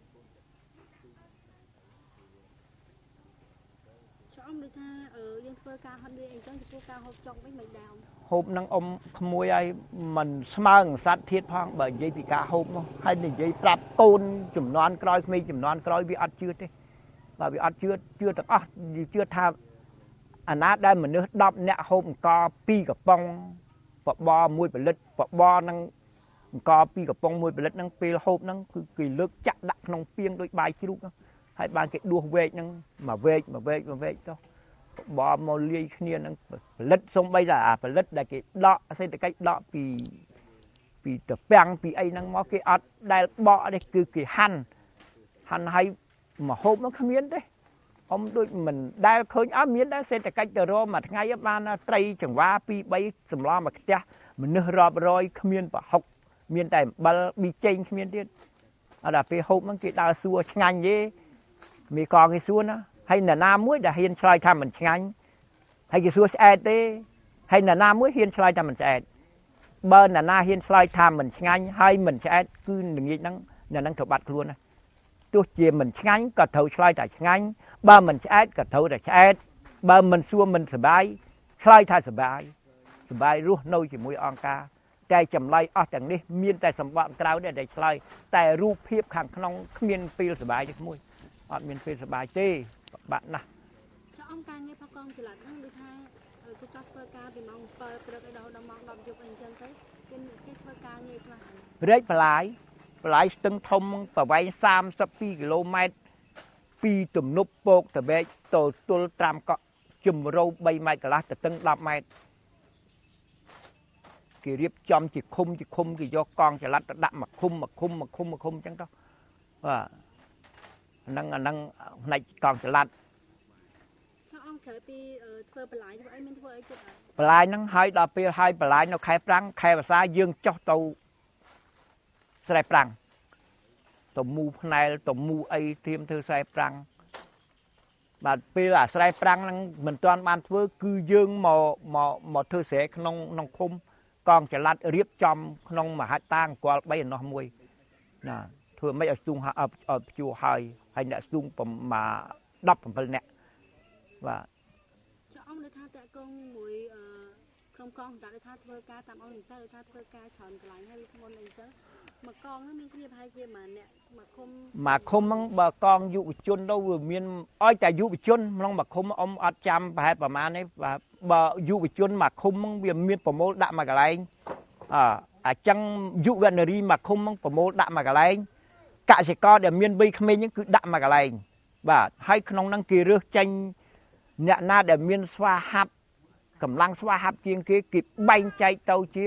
B: hộp năng ông môi ai mình smart sát thiết phong bởi vậy thì cả hộp hay là vậy prap tôn chùm non coi mi chùm non coi bị ăn chưa thế và bị ăn chưa được chưa tham anh á đây mình nước đập nẹt hộp co piกับpong bò môi bể lết bò năng co piกับpong môi bể lết năng pi hộp năngคือkỳ lực chặt đặt nông piêng đôi bài chi lúc hay ban cái đua về năng mà về thôi bỏ màu ly kia năng lết xong bây giờ phải lết đại cái đọ xây cái cách đọ vì tập bèn vì ấy năng mò cái ớt đại bỏ đây cứ cái hành hay mà hộp nó không miến đấy ông đôi mình đại khơi áo miến đấy xây cái cách rồi mà ngay ở ban tây chẳng qua pi bay sầm lo mà cái mình nửa rọp rồi không miến và học miến tại ba bị chênh không miếnទៀតở đây pi hộp nó cái đào xua nhanh vậy mi còn cái xua nó hay là nam muối đã hiên slide tham mình nhanh hay cái xua xe tê hay là nam muối hiên slide tham mình xe bên là na hiên slide tham mình nhanh hay mình sẽ cứ đừng nghĩ năng thầu bát luôn này tôi chỉ mình nhanh cả thầu slide tại nhanh ba mình sẽ cả thầu tại sẽ ba mình xua mình sờ bài slide thay sờ bài ruột nôi chỉ mũi on caใจจำไล่อจากนี้มีแต่สมบัติกล่าวได้ใช่แต่รูปเพียบขังขนมมีนปีสบายจังมุ้ยมีนปีสบายเจ้บ้านนะ
A: ชอบการเงี้ยพอกองฉลาดนั่งดูท่าคือชอบเปิดการไปมองเปิดกระโดดมองดอกยุบเองจังเลยเป็นที่เปิดการเงี้ยมา
B: เรื่อยปลายตึงทมประไว้30 กิโลเมตรปีตุ่มนุบโปกแต่เบยโตตุลตามเกาะจุ่มโรใบไม้กระลาแต่ตึง10 เมตรกี่เรียบจอมจิกคุมกี่ยกกองจะรัดดับมาคุมจังต้องว่านั่งในกองจะรัด
A: ชอบอ้อมเขยปีเทอปลายที่ไอ้มันเทอไอ้จุด
B: ปลายนั่งหายดอกปีหายปลายเราใครปรังใครภาษายื่นจ่อตัวใส่ปรังตัวมูพนัยตัวมูไอเทียมเธอใส่ปรังบาดปีละใส่ปรังนั่งเหมือนตอนมันเพื่อคือยื่นหมอเธอเสกน้องคุมกองจะรัดเรียบจอมขนมมาหัดตั้งกว่าใบหน่อมวยนะเธอไม่เอาซุงเอาจูหายให้เนี่ยซุงผมมาดับผมเป็นเนี่ยว่า
A: จะอ้อมเลยท่าแต่กองมวยกองจากเลยท่าเทอร์กาตามอ้อมหนึ่งท่าเลยท่าเทอร์กาฉอนกลายให้ทุกคนเลยจ้ะมากองนั่นมีเทียบให้เทียบมาเนี่ย
B: มาคมมันบะกองยุบจนเราเมียนอ้อยแต่ยุบจนมันมาคมอมอัดจำไปประมาณนี้ว่าบะยุบจนมาคมมันเมียนประโมลดะมากอะไรจังยุบวันนี้มาคมมันประโมลดะมากอะไรกะสิกอเดี๋ยวเมียนใบขมิ้นยังคือดะมากอะไรบ่ให้ขนมนั่งกีเรือจังเนี่ยน่าเดี๋ยวเมียนสวาฮับกำลังสวาฮับเจียงกี้กิบใบใจเต้าเชี่ย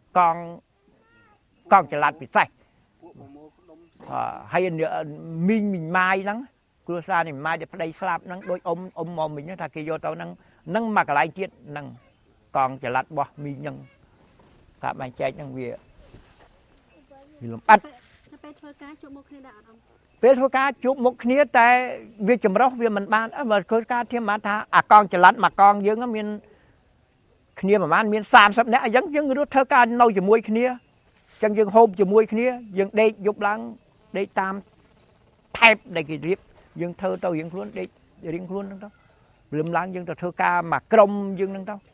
B: กองจะลัดปิดใส่ให้เนี่ยมินไม้นั่งกลัวซาเนี่ยไม้เดี๋ยวไปสลับนั่งโดยอมมอมมินถ้าเกี่ยวเต้านั่งมากอะไรเจี๊ยนั่งกองจะลัดบ่มียังกับมันใจยังเวียมีลมอัด
A: จะไปทัวร์การจุดมุกนี่ได้หรอ
B: ไปทัวร์การจุดมุกนี้แต่เวียจำรอกเวียมันบ้านมาทัวร์การเทียมมาท่ากองจะลัดมากองยังก็มีนี้ประมาณมี30เนี่ยยังรู้ทัวร์การเราจะมวยนี้จังยังโฮมจะมวยนี้ยังได้ยกหลังได้ตามแทบได้กี่รีบยังเธอเต้ายังคล้วนได้เรียงคล้วนนั่งเต้าลืมหลังยังเธอกามากรมยังนั่งเต้า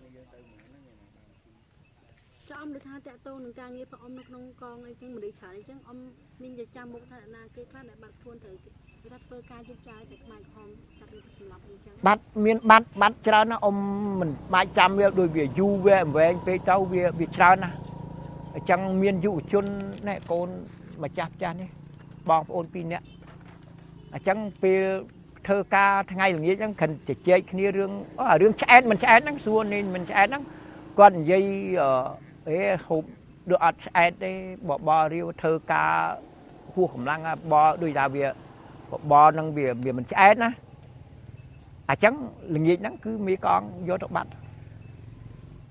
A: จะอ้อมดูท่าแต่โตหนึ่งการเงี้ยพออ้อมนกน้องกองไอ้จังมันได้ฉายจังอ้อมมินจะจำมุกท่านาเกี่ยข้าแบบบัดทวนเถอะรัดเปิดการจิตใจแต่ทำไมคอมจับเป็นสำหรับอีจัง
B: บัดเมียนบัดเช้านะอมมันมาจำเวียโดยเวียยูเวียแหวงไปเต้าเวียเช้านะจังเมียนยูชนเนี่ยโกนมาจับจานนี่บองโอนปีเนี่ยจังไปเธอกาทั้งไงอย่างนี้จังขันจะเจ๊ขนี้เรื่องแชร์มันแชร์นั่งส่วนนี่มันแชร์นั่งก่อนยี่หุบดูอัดแชร์ได้บ่เรียวเธอกาหัวขมลังบ่ด้วยดาวเบียบ่นั่งเบียมันแชร์นะจังอย่างนี้นั่งคือมีกองโยตบัด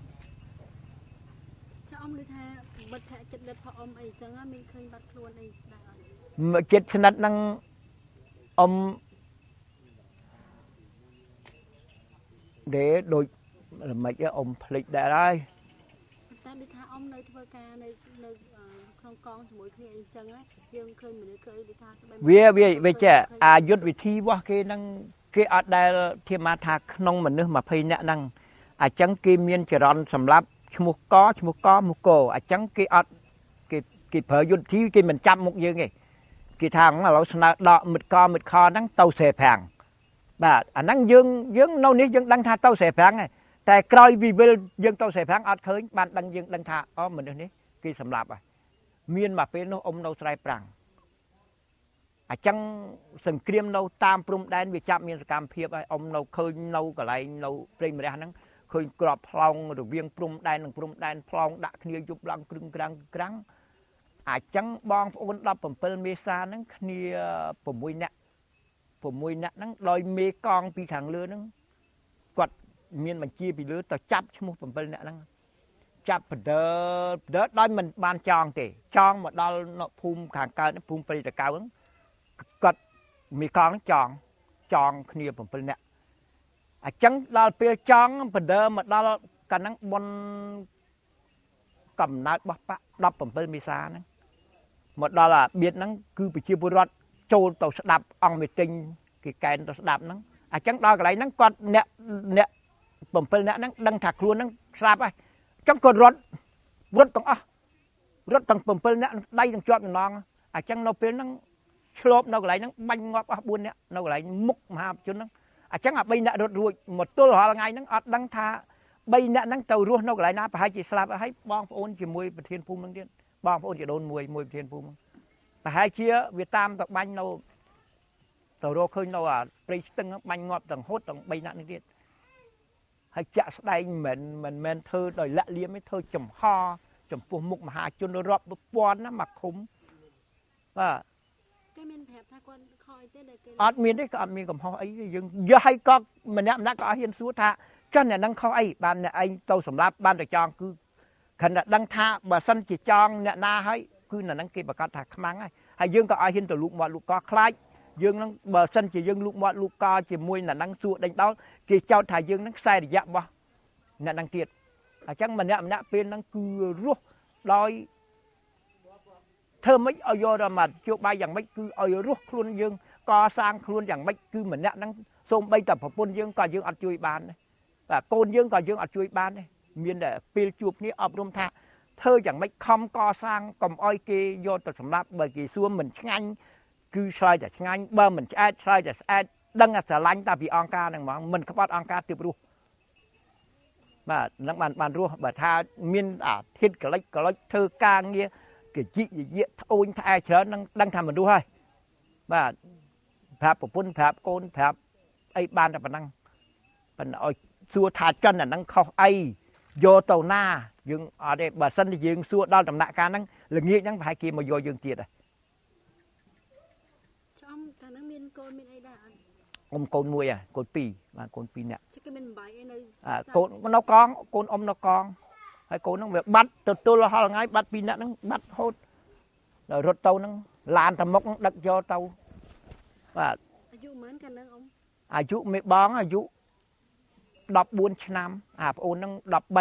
A: ông đi theo bật thẻ chật đợt họ ông ấy chẳng á mình khơi bật luôn ấy
B: chết sinh năng ông để đôi mấy cái ông lịch đại đây
A: ta đi theo ông nơi thưa ca nơi nơi không con thì mỗi khi chẳng á dương khơi mình được khơi đi theo
B: về trẻยุทธวิธีว่าគេនឹងគេអត់ដែលធាមាថាក្នុងមនុស្ស20នាក់ហ្នឹងអញ្ចឹងគេមានចរន្តសម្រាប់ឈ្មោះកឈ្មោះកឈ្មោះកអញ្ចឹងគេអត់គេប្រើយុទ្ធវិធីគេមិនចាប់មុខយើងទេគេថាឥឡូវស្នើដកមិត្តកមិត្តខហ្នឹងទៅស្រែប្រាំងបាទអាហ្នឹងយើងនៅនេះយើងដឹងថាទៅស្រែប្រាំងហើយតែក្រោយវិវិលយើងទៅស្រែប្រាំងអត់ឃើញបានដឹងយើងដឹងថាអូមនុស្សនេះគេសម្លាប់ហើយមានមកពេលនោះអ៊ំនៅស្រែប្រាំងអញ្ចឹងសង្គ្រាមនៅតាមព្រំដែនវាចាប់មានសកម្មភាពហើយអ៊ំនៅឃើញនៅកន្លែងនៅព្រៃម្រះហ្នឹងឃើញក្របផ្លោងរវាងព្រំដែននិងព្រំដែនផ្លោងដាក់គ្នាយប់ឡើងគ្រឹងក្រាំងក្រាំងអញ្ចឹងបងប្អូន17មេសាហ្នឹងគ្នា6នាក់ហ្នឹងដោយមេកងពីខាងលើហ្នឹងគាត់មានបញ្ជាពីលើទៅចាប់ឈ្មោះ7នាក់ហ្នឹងចាប់បដិដោយមិនបានចងទេចងមកដល់ភូមិខាងកើតភូមិព្រៃតកៅហ្នឹងគាត់មេកងហ្នឹងចងគ្នា7នាក់អញ្ចឹងដល់ពេលចងបដិមកដល់កាលហ្នឹងបនកំណើតរបស់បក17មេសាហ្នឹងមកដល់អាបៀតហ្នឹងគឺប្រជាពលរដ្ឋចូលទៅស្ដាប់អង្គមេទិញគេកែនទៅស្ដាប់ហ្នឹងអញ្ចឹងដល់កន្លែងហ្នឹងគាត់អ្នក7នាក់ហ្នឹងដឹងថាខ្លួនហ្នឹងស្លាប់ហើយអញ្ចឹងគាត់រត់ទាំងអស់រត់ទាំង7នាក់ដៃទាំងជាប់ចំណងអញ្ចឹងនៅពេលហ្នឹងឆ្លប់នៅកន្លែងហ្នឹងបាញ់ងាប់អស់4នាក់នៅកន្លែងមុខមហាជនហ្នឹងអញ្ចឹងអា3នាក់រត់រួចមកទល់រាល់ថ្ងៃហ្នឹងអត់ដឹងថា3នាក់ហ្នឹងទៅរស់នៅកន្លែងណាប្រហែលជាស្លាប់ហើយបងប្អូនជាមួយប្រធានភូមិហ្នឹងទៀតបងប្អូនជាដូនមួយប្រធានភូមិប្រហែលជាវាតាមទៅបាញ់នៅទៅរកឃើញនៅអាព្រៃស្ទឹងបាញ់ងាប់ទាំងហូតទាំង3នាក់នេះទៀតហើយចាក់ស្ដែងមិនមែនធ្វើដោយលាក់លៀមទេធ្វើចំហចំពោះមុខមហាជនរាប់ពាន់ណាមកឃុំបាទ
A: គេមានប្រាប់ថាគាត់ខ້ອຍទេដែលគេ
B: អត់មានទេក៏អត់មានកំហុសអីទេយើងយកឲ្យក៏ម្នាក់ក៏អត់ហ៊ានសួរថាចុះអ្នកនឹងខុសអីបានអ្នកឯងទៅសម្លាប់បានតែចង់គឺគ្រាន់តែដឹងថាបើសិនជាចង់អ្នកណាហើយគឺអ្នកនឹងគេប្រកាសថាខ្មាំងហើយយើងក៏ឲ្យហ៊ានទៅលូកមាត់លូកកខ្លាចយើងនឹងបើសិនជាយើងលូកមាត់លូកកជាមួយអ្នកនឹងសួរដេញដោលគេចោទថាយើងនឹងខ្សែរយៈរបស់អ្នកនឹងទៀតអញ្ចឹងម្នាក់ពេលហ្នឹងគឺរស់ដោយធ្វើម៉េចឲ្យយកដល់មកជួបបាយយ៉ាងម៉េចគឺឲ្យរស់ខ្លួនយើងកសាងខ្លួនយ៉ាងម៉េចគឺម្នាក់ហ្នឹងសូម្បីតែប្រពន្ធយើងក៏យើងអត់ជួយបានដែរបាទកូនយើងក៏យើងអត់ជួយបានដែរមានតែពេលជួបគ្នាអប់រំថាធ្វើយ៉ាងម៉េចខំកសាងកុំអោយគេយកទៅសម្លាប់បើគេសួរមិនឆ្ងាញ់គឺឆ្លើយតែឆ្ងាញ់បើមិនឆ្អែតឆ្លើយតែស្អែតដឹងតែស្រឡាញ់តែពីអង្គការហ្នឹងហ្មងមិនក្បត់អង្គការទើបរស់បាទនឹងបានរស់បើថាមានអាធិតកលិចធ្វើការងារគេជីកយៈត្អូញត្អែច្រើននឹងដឹងថាមិនរស់ហើយបាទប្រាប់ប្រពន្ធប្រាប់កូនប្រាប់អីបានតែប៉ុណ្ណឹងប៉ុន្តែឲ្យសួរថាចិនអាហ្នឹងខុសអីយកទៅណាយើងអត់ទេបើសិនជាយើងសួរដល់ដំណាក់កាលហ្នឹងល្ងាចហ្នឹងប្រហែលគេមកយកយើងទៀតហើយ
A: ចំកាលហ្នឹងមានកូនមានអីដែរ
B: អ៊ំកូនមួយហើយកូន2បានកូន2នាក់
A: គេមានបាយអីនៅ
B: កូននៅកងកូនអ៊ំនៅកងហើយកូនហ្នឹងវាបាត់ទៅទល់ហល់ថ្ងៃបាត់2នាក់ហ្នឹងបាត់ហូតដល់រត់ទៅហ្នឹងឡានតមុកដឹកយកទៅបាទ
A: អាយុប៉ុន្មានកាលហ្នឹងអ៊ំ
B: អាយុមេបងអាយុ14ឆ្នាំអាប្អូនហ្នឹង13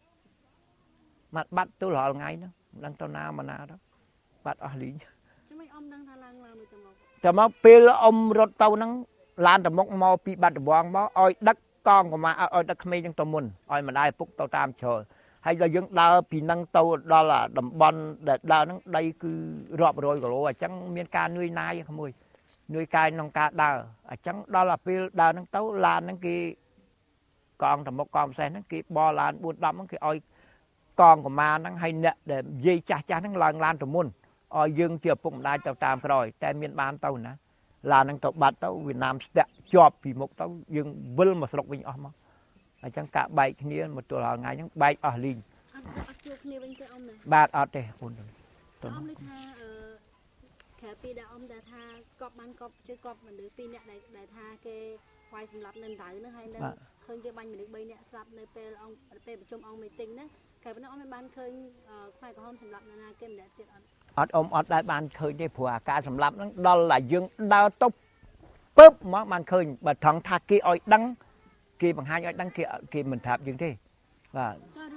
B: បាត់ទល់រាល់ថ្ងៃហ្នឹងមិនដឹងទៅណាមកណាទៅបាត់អស់លីង
A: ចាំមិនអ៊ំដឹងថាឡើងទៅ
B: តែមកពេលអ៊ំរត់ទៅហ្នឹងឡានតមុកមកពីបាត់ដំបងមកឲ្យដឹកកងកម្មាឲ្យដឹកក្មេងហ្នឹងទៅមុនឲ្យម្ដាយឪពុកទៅតាមជ្រើហើយដល់យើងដើរពីហ្នឹងទៅដល់តំបន់ដែលដើរហ្នឹងដីគឺរាប់រយគីឡូអញ្ចឹងមានការនឿយណាយក្មួយនឿយកាយក្នុងការដើរអញ្ចឹងដល់ពេលដើរហ្នឹងទៅឡានហ្នឹងគេកងតមុកកងផ្សេងហ្នឹងគេបឡាន410ហ្នឹងគេឲ្យកងកម្មាហ្នឹងហើយអ្នកដែលនិយាយចាស់ហ្នឹងឡើងឡានទៅមុនឲ្យយើងជាឪពុកម្ដាយទៅតាមក្រោយតែមានបានទៅណាឡានហ្នឹងទៅបាត់ទៅវៀតណាមស្ទាក់ជាប់ពីមុខទៅយើងវិលមកស្រុកវិញអស់មកអញ្ចឹងការបែកគ្នាមកទល់ថ្ងៃហ្នឹងបែកអស់លីង
A: អត់ជួបគ្នាវិញទេអ៊ំណា
B: បាទអត់ទេអូន
A: អ៊ំនេះថាក្រៅពីដែលអ៊ំដែលថាកប់បានកប់ជួយកប់មនុស្ស2នាក់ដែលថាគេវាយសម្លាប់នៅដៅហ្នឹងហើយនៅឃើញគេបាញ់មនុស្ស3នាក់ស្លាប់នៅពេលអង្គពេលប្រជុំអង្គមីទិញហ្នឹង cái bên ông ban khơi phải có hôm sầm lấp là kem để tiệt
B: อดได้บ้านเคยได้ผัวการสำหรับนั้นดอลลาร์ยังดาวตกปุ๊บมันเคยบัดทองทากีอ้อยดังกีบางhaiอ้อยดังกีมันแทบยังที่ว่า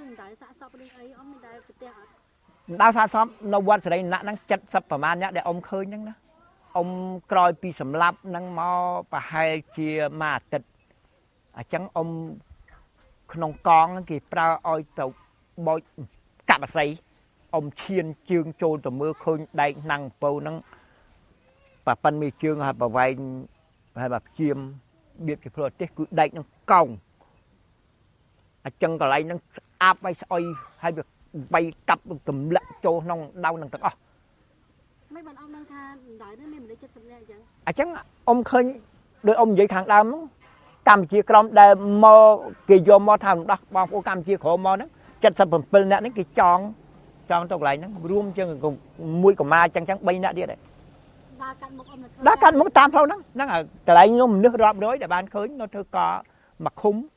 B: ดาวสะสมนวัดสมัยนั้นจัดสับประมาณนี้เดี๋ยวอมเคยนั่งนะอมกรอยปีสำรับนั่งมอปะให้เชียมาติดจังอมขนมกองกีปลาอ้อยตกบอยกับอะไรông chiên chương trôn từ mưa khơi đại năng bầu năng bà pan mi chương hay bà vay hay bà chiêm biết cái phật tết cứ đại năng còng chân còn lại năng áp bay soi hay việc bay cặp tầm lạnh trô nong đau năng tật
A: mấy bạn ông đang tha đại đó nên mình để cho sầm nhẹ chẳng
B: chẳng ông khơi đôi ông vậy thằng đam cầm chia crom đại mò kỳ vô mò thằng đó bao cô cầm chia khổ mò đó chặt sập bầm nè cái tròn tròn tộc lại nó rùm chân cùng mũi của ma chẳng bay nè đi đấy đá canh muốn tam thôi nó là cái lại nó nước rọp đối để ban khơi nó thưa có mặt khung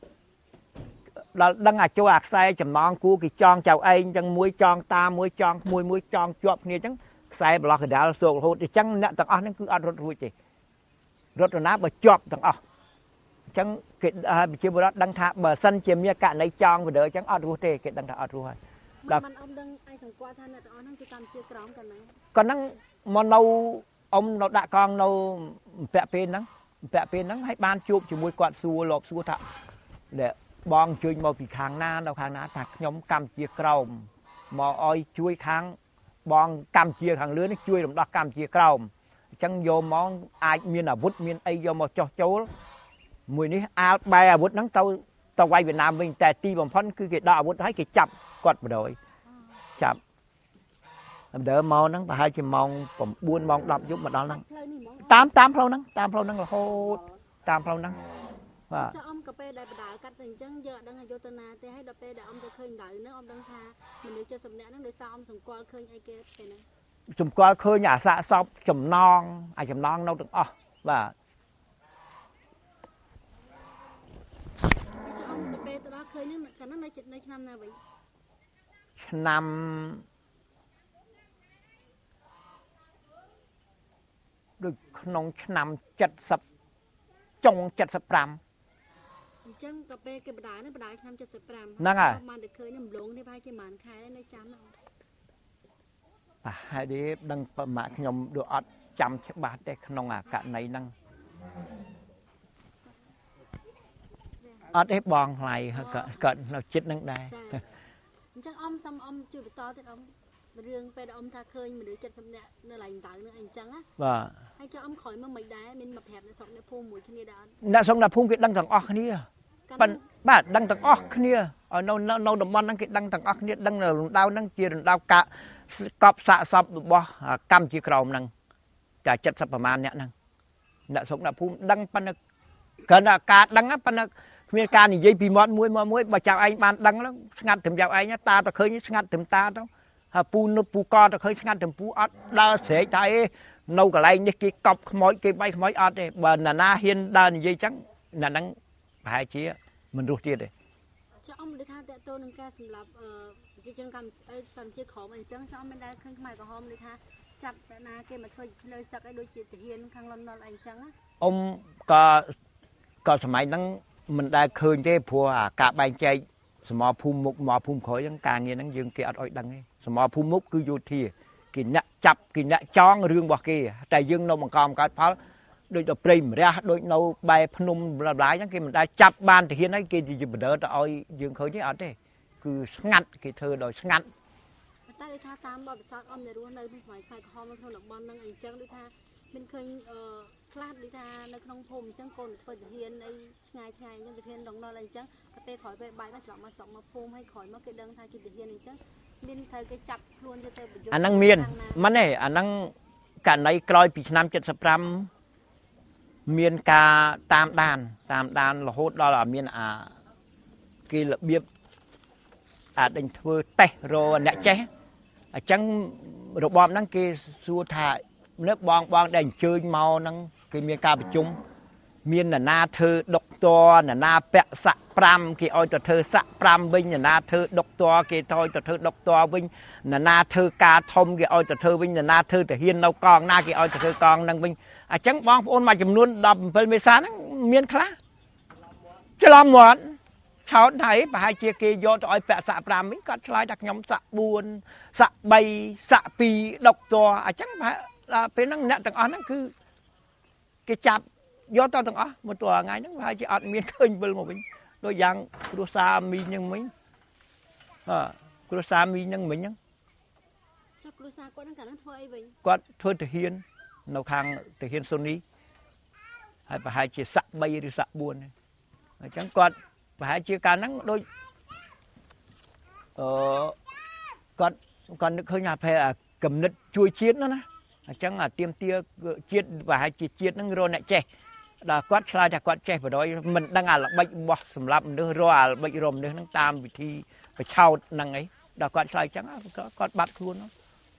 B: là đang à châu ạc xe chầm non cua cái tròn chào anh chẳng mũi tròn ta mũi tròn mũi tròn chọp kia chẳng xe bờ cái đá sổ hột thì chẳng nè tầng nó cứ ăn rốt ruồi chỉ rốt rồi ná bờ chọp tầng chẳng cái chiếc bờ đang thả bờ sân chiếm như cả này tròn và đỡ chẳng ăn ruồi thì cái đang thả ăn ruồi
A: มันอมดังไอ้สังกัดท่านน่ะนั่งจะทำเชี่ยกร้องกันนะ
B: ก็นั่งมันเราอมเราด่ากองเราแปะเป็นนั่งให้บ้านจูบจมูกกวาดซัวหลบซัวถะเดี๋ยวบองช่วยมาปีข้างหน้าเราข้างหน้าถักย้อมกำเชี่ยกรอมมาอ้อยช่วยข้างบองกำเชี่ยข้างเรือนี่ช่วยลำดับกำเชี่ยกรอมจังโยมมองไอ้เมียนอาวุธเมียนไอ้โยมมาจ่อโจ้มวยนี้อาใบอาวุธนั่งตะไวเวียดนามเป็นแต่ตีบอมพันคือเกิดดอาวุธให้เกิดจับกดไปโดยจับเดี๋ยวมองนั่งไปให้ชิมมองผมบุญมองดับยุบมาดอนนั่งตามเพลานั่งlà hôตามเพลานั่งว่า
A: จะอมกับเป้ได้ประดากัดถึงจังเยอะดังโยตนาแต่ให้ดับเป้ได้อมจะเคยได้เนื้ออมดังทามันเลยจะสำเนียงนั่งโดยซาอมสมกวาเคยไอเกตเป็นนะ
B: สมกวาเคยหย่าสะสอบจมนองไอจมนองเราถึงอ๋อว่า
A: จะอมดับเป้ตัวเคยนี่กันนั่งในจิตในชั้นนาไป
B: นำด้วยขนมนำจัดสับจงจัดสับปรำ
A: จังกับเป้เก็บประดาเนี่ยประดาทำจัดสับปรำ
B: นั่งไง
A: มันเด็กเคยเนี่ยหลงที่พายเกี่ยมันขายได้ในจำ
B: เอาให้ดีดังประมาขนมดูอัดจำฉบับได้ขนมกะไหนนั่งอัดให้บองไหลเกิดเราจิตนั่งได้
A: จังอมซ้ำอมจุดต่อที่อมเรื่องไปอมทาเคยมันหรือจัดสำเนียงเนื้อไหลต่างเนื้ออันจังอะให้เจ้าอมข่อยมาไม่ได้มันมาแผลในสองในภูมิหมวยที่นี่ได้
B: ในสองในภูมิก็ดังต่างออกนี่ปันบ้านดังต่างออกนี่เราดมมันนั่งก็ดังต่างออกนี่ดังเราดาวนั่งเจียดาวกะกอบสะสอบบ่กำจีกราวนั่งจะจัดสัปประมาณเนี้ยนั่งในสองในภูมิดังปันเกิดอากาศดังปันมีการอย่างยี่ปีมอดมวยมาจากไอ้บ้านดังแล้วงัดถึงจากไอ้เนี่ยตาตะเคยนี่งัดถึงตาต้องปูกอตะเคยงัดถึงปูอัดดาเสียใจนกอะไรนี่กี่กบขโมยกี่ใบขโมยอัดเนี่ยบนน่าเห็นดาอย่างยี่จังนั่งหายเชี่ยมันรู้เชี่ยเลย
A: จะอ้อมได้ท่าแต่ตัวนึงแกสำหรับจะจนกำเชี่ยของมันจังจะอ้อมไม่ได้ขึ้นใหม่กับหอมเลยท่าจับนาเกมาช่วยเลยสักไอ้โดยจิตเฮียนข้างลอนอะไรจังอะ
B: อมก็สมัยนั้นมันได้คืนเจ้ผัวกะใบใจสมอภูมิมุกหมอภูมิขอยยังการเงี้ยนั่งยืนเกี่ยอ้อยดังนี่สมอภูมิมุกคืออยู่ที่กินเนะจับกินเนะจ้องเรื่องบอกกี้แต่ยืนเราบังกอมการพัลโดยตัวปริมเรียโดยเราใบพนุมหลายยังกินมันได้จับบ้านที่เห็นให้กินจะเดินอ้อยยืนเคยนี่อัดนี่คืองัดกี่เธอโดยงัด
A: แต่ในท่าตามบอกซักอ้อมในรู้ในไม่ฝ่ายฝ่ายคอมันเท่าหลักบอลนั่งไอ้จังด้วยท่าเป็นเคยคลาดดิท่าในขนมผมจังคนเคยจะเฮียนไอ้ไงยังจะเฮียนดองนออะไรจังไปขอยไปใบมาสองมาพูมให้ขอยมาเกิดดังท่ากินจะเฮียนไอ้จังบินเธอก็จับล้วนจะเธอ
B: อันนั้นเมียนมันเนี่ยอันนั้นการในกลอยปีน้ำจัดสปรัมเมียนกาตามดานเราโหดเราเมียนกี่ระเบียบดังเธอเตะโรเนี่ยเจ๊จังระบอบนั่งกี่สัวถ่ายเนื้อบองได้เชิญเมานั่งกี่มีการประชุมមានណាធ្វើដុកទ័រណាពាក់សាក់5គេឲ្យទៅធ្វើសាក់5វិញណាធ្វើដុកទ័រគេទៅធ្វើដុកទ័រវិញណាធ្វើការធំគេឲ្យទៅធ្វើវិញណាធ្វើទាហាននៅកងណាគេឲ្យទៅធ្វើកងនឹងវិញអញ្ចឹងបងប្អូនមួយចំនួន17មេសាហ្នឹងមានខ្លះច្រឡំមាត់ឆោតថៃប្រហែលជាគេយកទៅឲ្យពាក់សាក់5វិញគាត់ឆ្លើយថាខ្ញុំសាក់4សាក់3សាក់2ដុកទ័រអញ្ចឹងពេលហ្នឹងអ្នកទាំងអស់ហ្នឹងគឺគេចាប់យកទៅទាំងអស់មកទល់ថ្ងៃហ្នឹងប្រហែលជាអត់មានឃើញវិលមកវិញដូចយ៉ាងគ្រួសារមីហ្នឹងមិញគ្រួសារមីហ្នឹងមិញហ្នឹង
A: ចុះគ្រួសារគាត់ហ្នឹងកាលហ្នឹងធ្វើអីវិញ
B: គាត់ធ្វើទាហាននៅខាងទាហានស៊ុននីហើយប្រហែលជាសាក់3ឬសាក់4អញ្ចឹងគាត់ប្រហែលជាកាលហ្នឹងដូចគាត់នឹកឃើញថាគំនិតជួយជាតិណាអញ្ចឹងទៀមទាជាតិប្រហែលជាជាតិហ្នឹងរកអ្នកចេះដល់គាត់ឆ្លើយថាគាត់ចេះបរយមិនដឹងអាល្បិចរបស់សម្រាប់មនុស្សរកអាល្បិចរមមនុស្សហ្នឹងតាមវិធីបឆោតហ្នឹងអីដល់គាត់ឆ្លើយអញ្ចឹងគាត់បាត់ខ្លួនហ្នឹង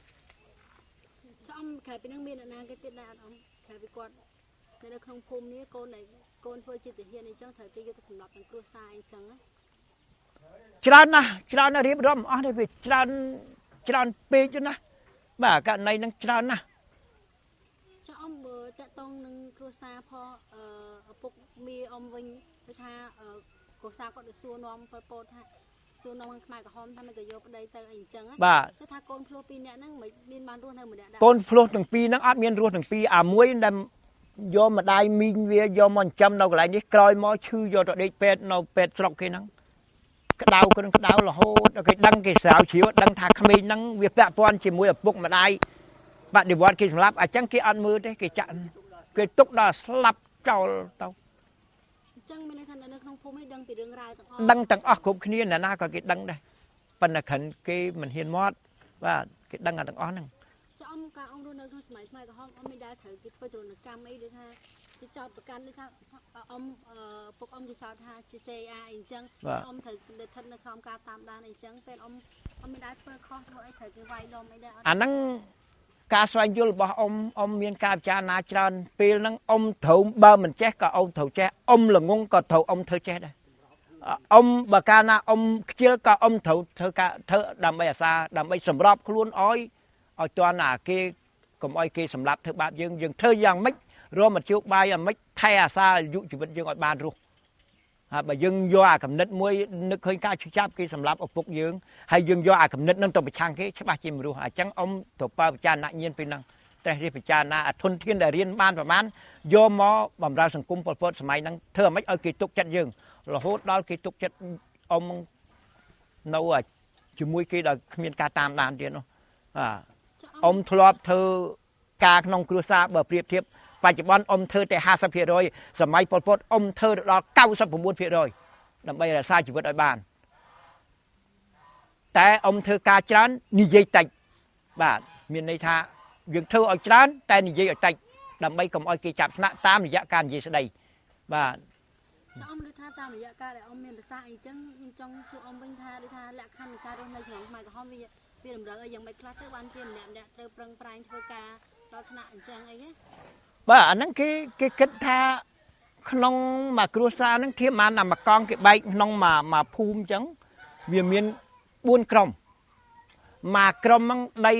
A: ចំខែពីហ្នឹងមានអ្នកណាគេទៀតដែរអត់អ៊ំខែពីគាត់នៅក្នុងភូមិនេះកូនធ្វើជាទាហានអីចឹងត្រូវគេយកទៅសម្លាប់ទាំងគ្រួសារអីចឹង
B: ច្រើនណាស់រៀបរាប់អស់ទេវាច្រើនពេកណាបាទករណីហ្នឹងច្រើនណាស់
A: ចុះអ៊ំបើតកតងនឹងគ្រួសារផងឪពុកមីអ៊ំវិញគឺថាគ្រួសារគាត់ទៅសួរនាំពលពតថាសួរនាំខាងខ្មែរក្រហមថាមិនក៏យកប្តីទៅអីចឹងគឺថាកូនភ្លោះ2នាក់ហ្នឹងមិនមានបានរស់នៅម្នាក់ដែរ
B: កូនភ្លោះទាំងពីរហ្នឹងអត់មានរស់ទាំងពីរអាមួយដែលយកម្ដាយមីងវាយកមកចិញ្ចឹមនៅកន្លែងនេះក្រោយមកឈឺយកទៅដេកពេទ្យនៅពេទ្យស្រុកគេហ្នឹងក្តៅរហូតដល់គេដឹងគេស្រាវជ្រាវដឹងថាក្មេងហ្នឹងវាពាក់ព័ន្ធជាមួយឪពុកម្ដាយបដិវត្តគេសម្លាប់អញ្ចឹងគេអត់មើលទេគេចាក់គេទុកដល់ស្លាប់ចោលទៅ
A: អញ្ចឹងមានន័យថានៅក្នុងភូមិនេះដឹងពីរឿងរ៉ាវទាំងអស់
B: ដឹងទាំងអស់គ្រប់គ្នាអ្នកណាក៏គេដឹងដែរប៉ុន្តែគ្រាន់គេមិនហ៊ានមាត់បាទគេដឹងទាំងអស់ហ្នឹង
A: ចុះអ៊ំការអ៊ំរស់នៅក្នុងសម័យខ្មែរក្រហមអ៊ំមានដែរត្រូវគេធ្វើទរណកម្មអីដូចថាគេចោតប្រកាន់ដូចថាអ៊ំពុកអ៊ំគេចោតថាជា CA អីអញ្ចឹងអ៊ំត្រូវស្ថិតនៅក្នុងការតាមដានអីអញ្ចឹងពេលអ៊ំមានដែរធ្វើខុសធ្វើអីត្រូវគេវាយដុំអីដែរ
B: អាហ្នឹងការស្វែងយល់របស់អ៊ំមានការពិចារណាច្រើនពេលហ្នឹងអ៊ំត្រូវបើមិនចេះក៏អ៊ំត្រូវចេះអ៊ំល្ងងក៏ត្រូវអ៊ំធ្វើចេះដែរអ៊ំបើកាលណាអ៊ំខ្ជិលក៏អ៊ំត្រូវធ្វើការធ្វើដើម្បីអាសាដើម្បីសម្របខ្លួនឲ្យទាន់អាគេកុំឲ្យគេសម្លាប់ធ្វើបាបយើងធ្វើយ៉ាងម៉េចរមជ្ឈបាយយ៉ាងម៉េចថែអាសាអាយុជីវិតយើងឲ្យបានរស់ហើយបើយើងយកអាកំណត់មួយនឹកឃើញការឈឺចាប់គេសម្លាប់ឪពុកយើងហើយយើងយកអាកំណត់នឹងទៅប្រឆាំងគេច្បាស់ជាមនុស្សអញ្ចឹងអ៊ំទៅបើពិចារណាញាណពេលហ្នឹងតែរៀបពិចារណាអាធនធានដែលរៀនបានប្រហែលយកមកបំរើសង្គមពលពតសម័យហ្នឹងធ្វើឲ្យម៉េចឲ្យគេទុកចិត្តយើងរហូតដល់គេទុកចិត្តអ៊ំនៅជាមួយគេដល់គ្មានការតាមដានទៀតនោះអ៊ំធ្លាប់ធ្វើការក្នុងគ្រួសារបើប្រៀបធៀបបច្ចុប្បន្នអ៊ំធ្វើតែ 50% សម័យប៉ុលពតអ៊ំធ្វើដល់ 99% ដើម្បីរក្សាជីវិតឲ្យបានតែអ៊ំធ្វើការច្រើននិយាយតិចបាទមានន័យថាយើងធ្វើឲ្យច្រើនតែនិយាយឲ្យតិចដើម្បីកុំឲ្យគេចាប់ស្នាក់តាមរយៈការនិយាយស្ដីបាទ
A: ចង់ដូចថាតាមរយៈការដែលអ៊ំមានប្រសាសន៍អីចឹងខ្ញុំចង់សួរអ៊ំវិញថាដូចថាលក្ខខណ្ឌនៃការរស់នៅក្នុងខ្មែរក្រហមវាតម្រូវឲ្យយ៉ាងម៉េចខ្លះទៅបានជាម្នាក់ត្រូវប្រឹងប្រែងធ្វើការដល់ថ្នាក់អញ្ចឹងអីហ៎
B: បាទអាហ្នឹងគេគិតថាក្នុងមួយគ្រួសារហ្នឹងធៀបបានតែមួយកង់គេបែកក្នុងមួយភូមិអញ្ចឹងវាមាន4ក្រុមមួយក្រុមហ្នឹងដី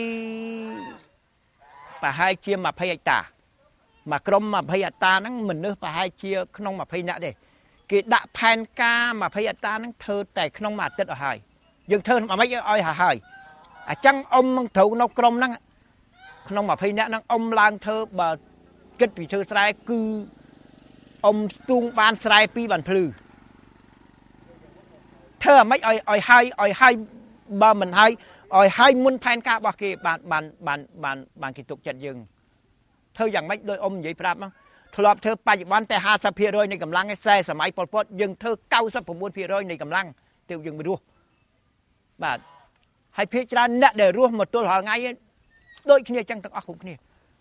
B: ប្រហែលជា20ហិកតាមួយក្រុម20ហិកតាហ្នឹងមនុស្សប្រហែលជាក្នុង20នាក់ទេគេដាក់ផែនការ20ហិកតាហ្នឹងធ្វើតែក្នុងមួយអាទិត្យអស់ហើយយើងធ្វើមិនឲ្យហើយអញ្ចឹងអ៊ំនឹងត្រូវនៅក្រុមហ្នឹងក្នុង20នាក់ហ្នឹងអ៊ំឡើងធ្វើបើគិតពីធ្វើស្រែគឺអ៊ំស្ទូងបានស្រែ2បានភ្លឺធ្វើអ្មិនឲ្យហើយបើមិនហើយឲ្យហើយមុនផែនការរបស់គេបានគេទុកចិត្តយើងធ្វើយ៉ាងម៉េចដោយអ៊ំនិយាយប្រាប់ហ្នឹងធ្លាប់ធ្វើបច្ចុប្បន្នតែ 50% នៃកម្លាំងឯសម័យប៉ុលពតយើងធ្វើ 99% នៃកម្លាំងទើបយើងមិនរស់បាទហើយភាគច្រើនអ្នកដែលរស់មកទល់រាល់ថ្ងៃដូចគ្នាអញ្ចឹងទាំងអស់គ្រប់គ្នា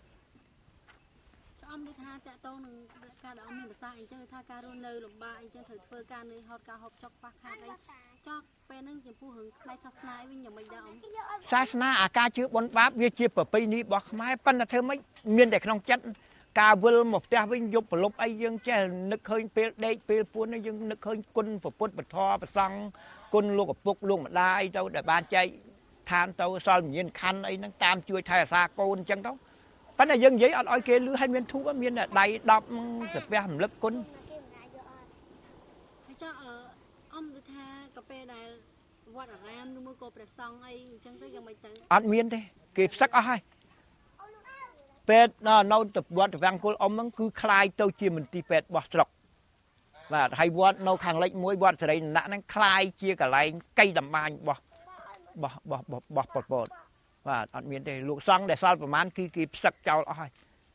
A: អ៊ំដូចថាតកតងនឹងការដែលអ៊ំមានប្រសាសន៍អីចឹងថាការរស់នៅលំបាកអីចឹងត្រូវធ្វើការនៅហត់ការហូបចុកខ្វះខាតអីចោះពេលហ្នឹងចំពោះរឿងផ្នែកសាសនាវិញយ៉ាងម៉េចដែរអ៊ំ
B: សាសនាអាការជឿបុណ្យបាបវាជាប្រពៃណីរបស់ខ្មែរប៉ុន្តែធ្វើម៉េចមានតែក្នុងចិត្តការវិលមកផ្ទះវិញយប់ប្រលប់អីយើងចេះនឹកឃើញពេលដេកពេលពួនយើងនឹកឃើញគុណព្រះពុទ្ធពធព្រះសង្ឃគុណលោកឪពុកលោកម្ដាយទៅដែលបានចែកឋានទៅសល់មានខណ្ឌអីហ្នឹងតាមជួយថែរក្សាកូនអញ្ចឹងទៅប៉ុន្តែយើងនិយាយអត់ឲ្យគេលឺឲ្យមានធូបមានដៃ10សាពះរំលឹកគុណ
A: ហើយចុះអំទៅថាកាពេលដែលវត្តអារាមឬមួយក៏ព្រះសង្ឃអីអញ្ចឹងទៅយ៉ាងម៉េចទៅ
B: អត់មានទេគេផ្សឹកអស់ហើយពេទ្យនៅទៅវត្តវាំងគុលអ៊ំហ្នឹងគឺคล้ายទៅជាមន្ទីរពេទ្យរបស់ស្រុកបាទហើយវត្តនៅខាងលិចមួយវត្តសេរីណៈហ្នឹងคล้ายជាកន្លែងកៃតម្បាញរបស់ប៉ុលពតបាទអត់មានទេលោកសង្ឃដែលសល់ប្រមាណគឺគេផ្សឹកចោលអស់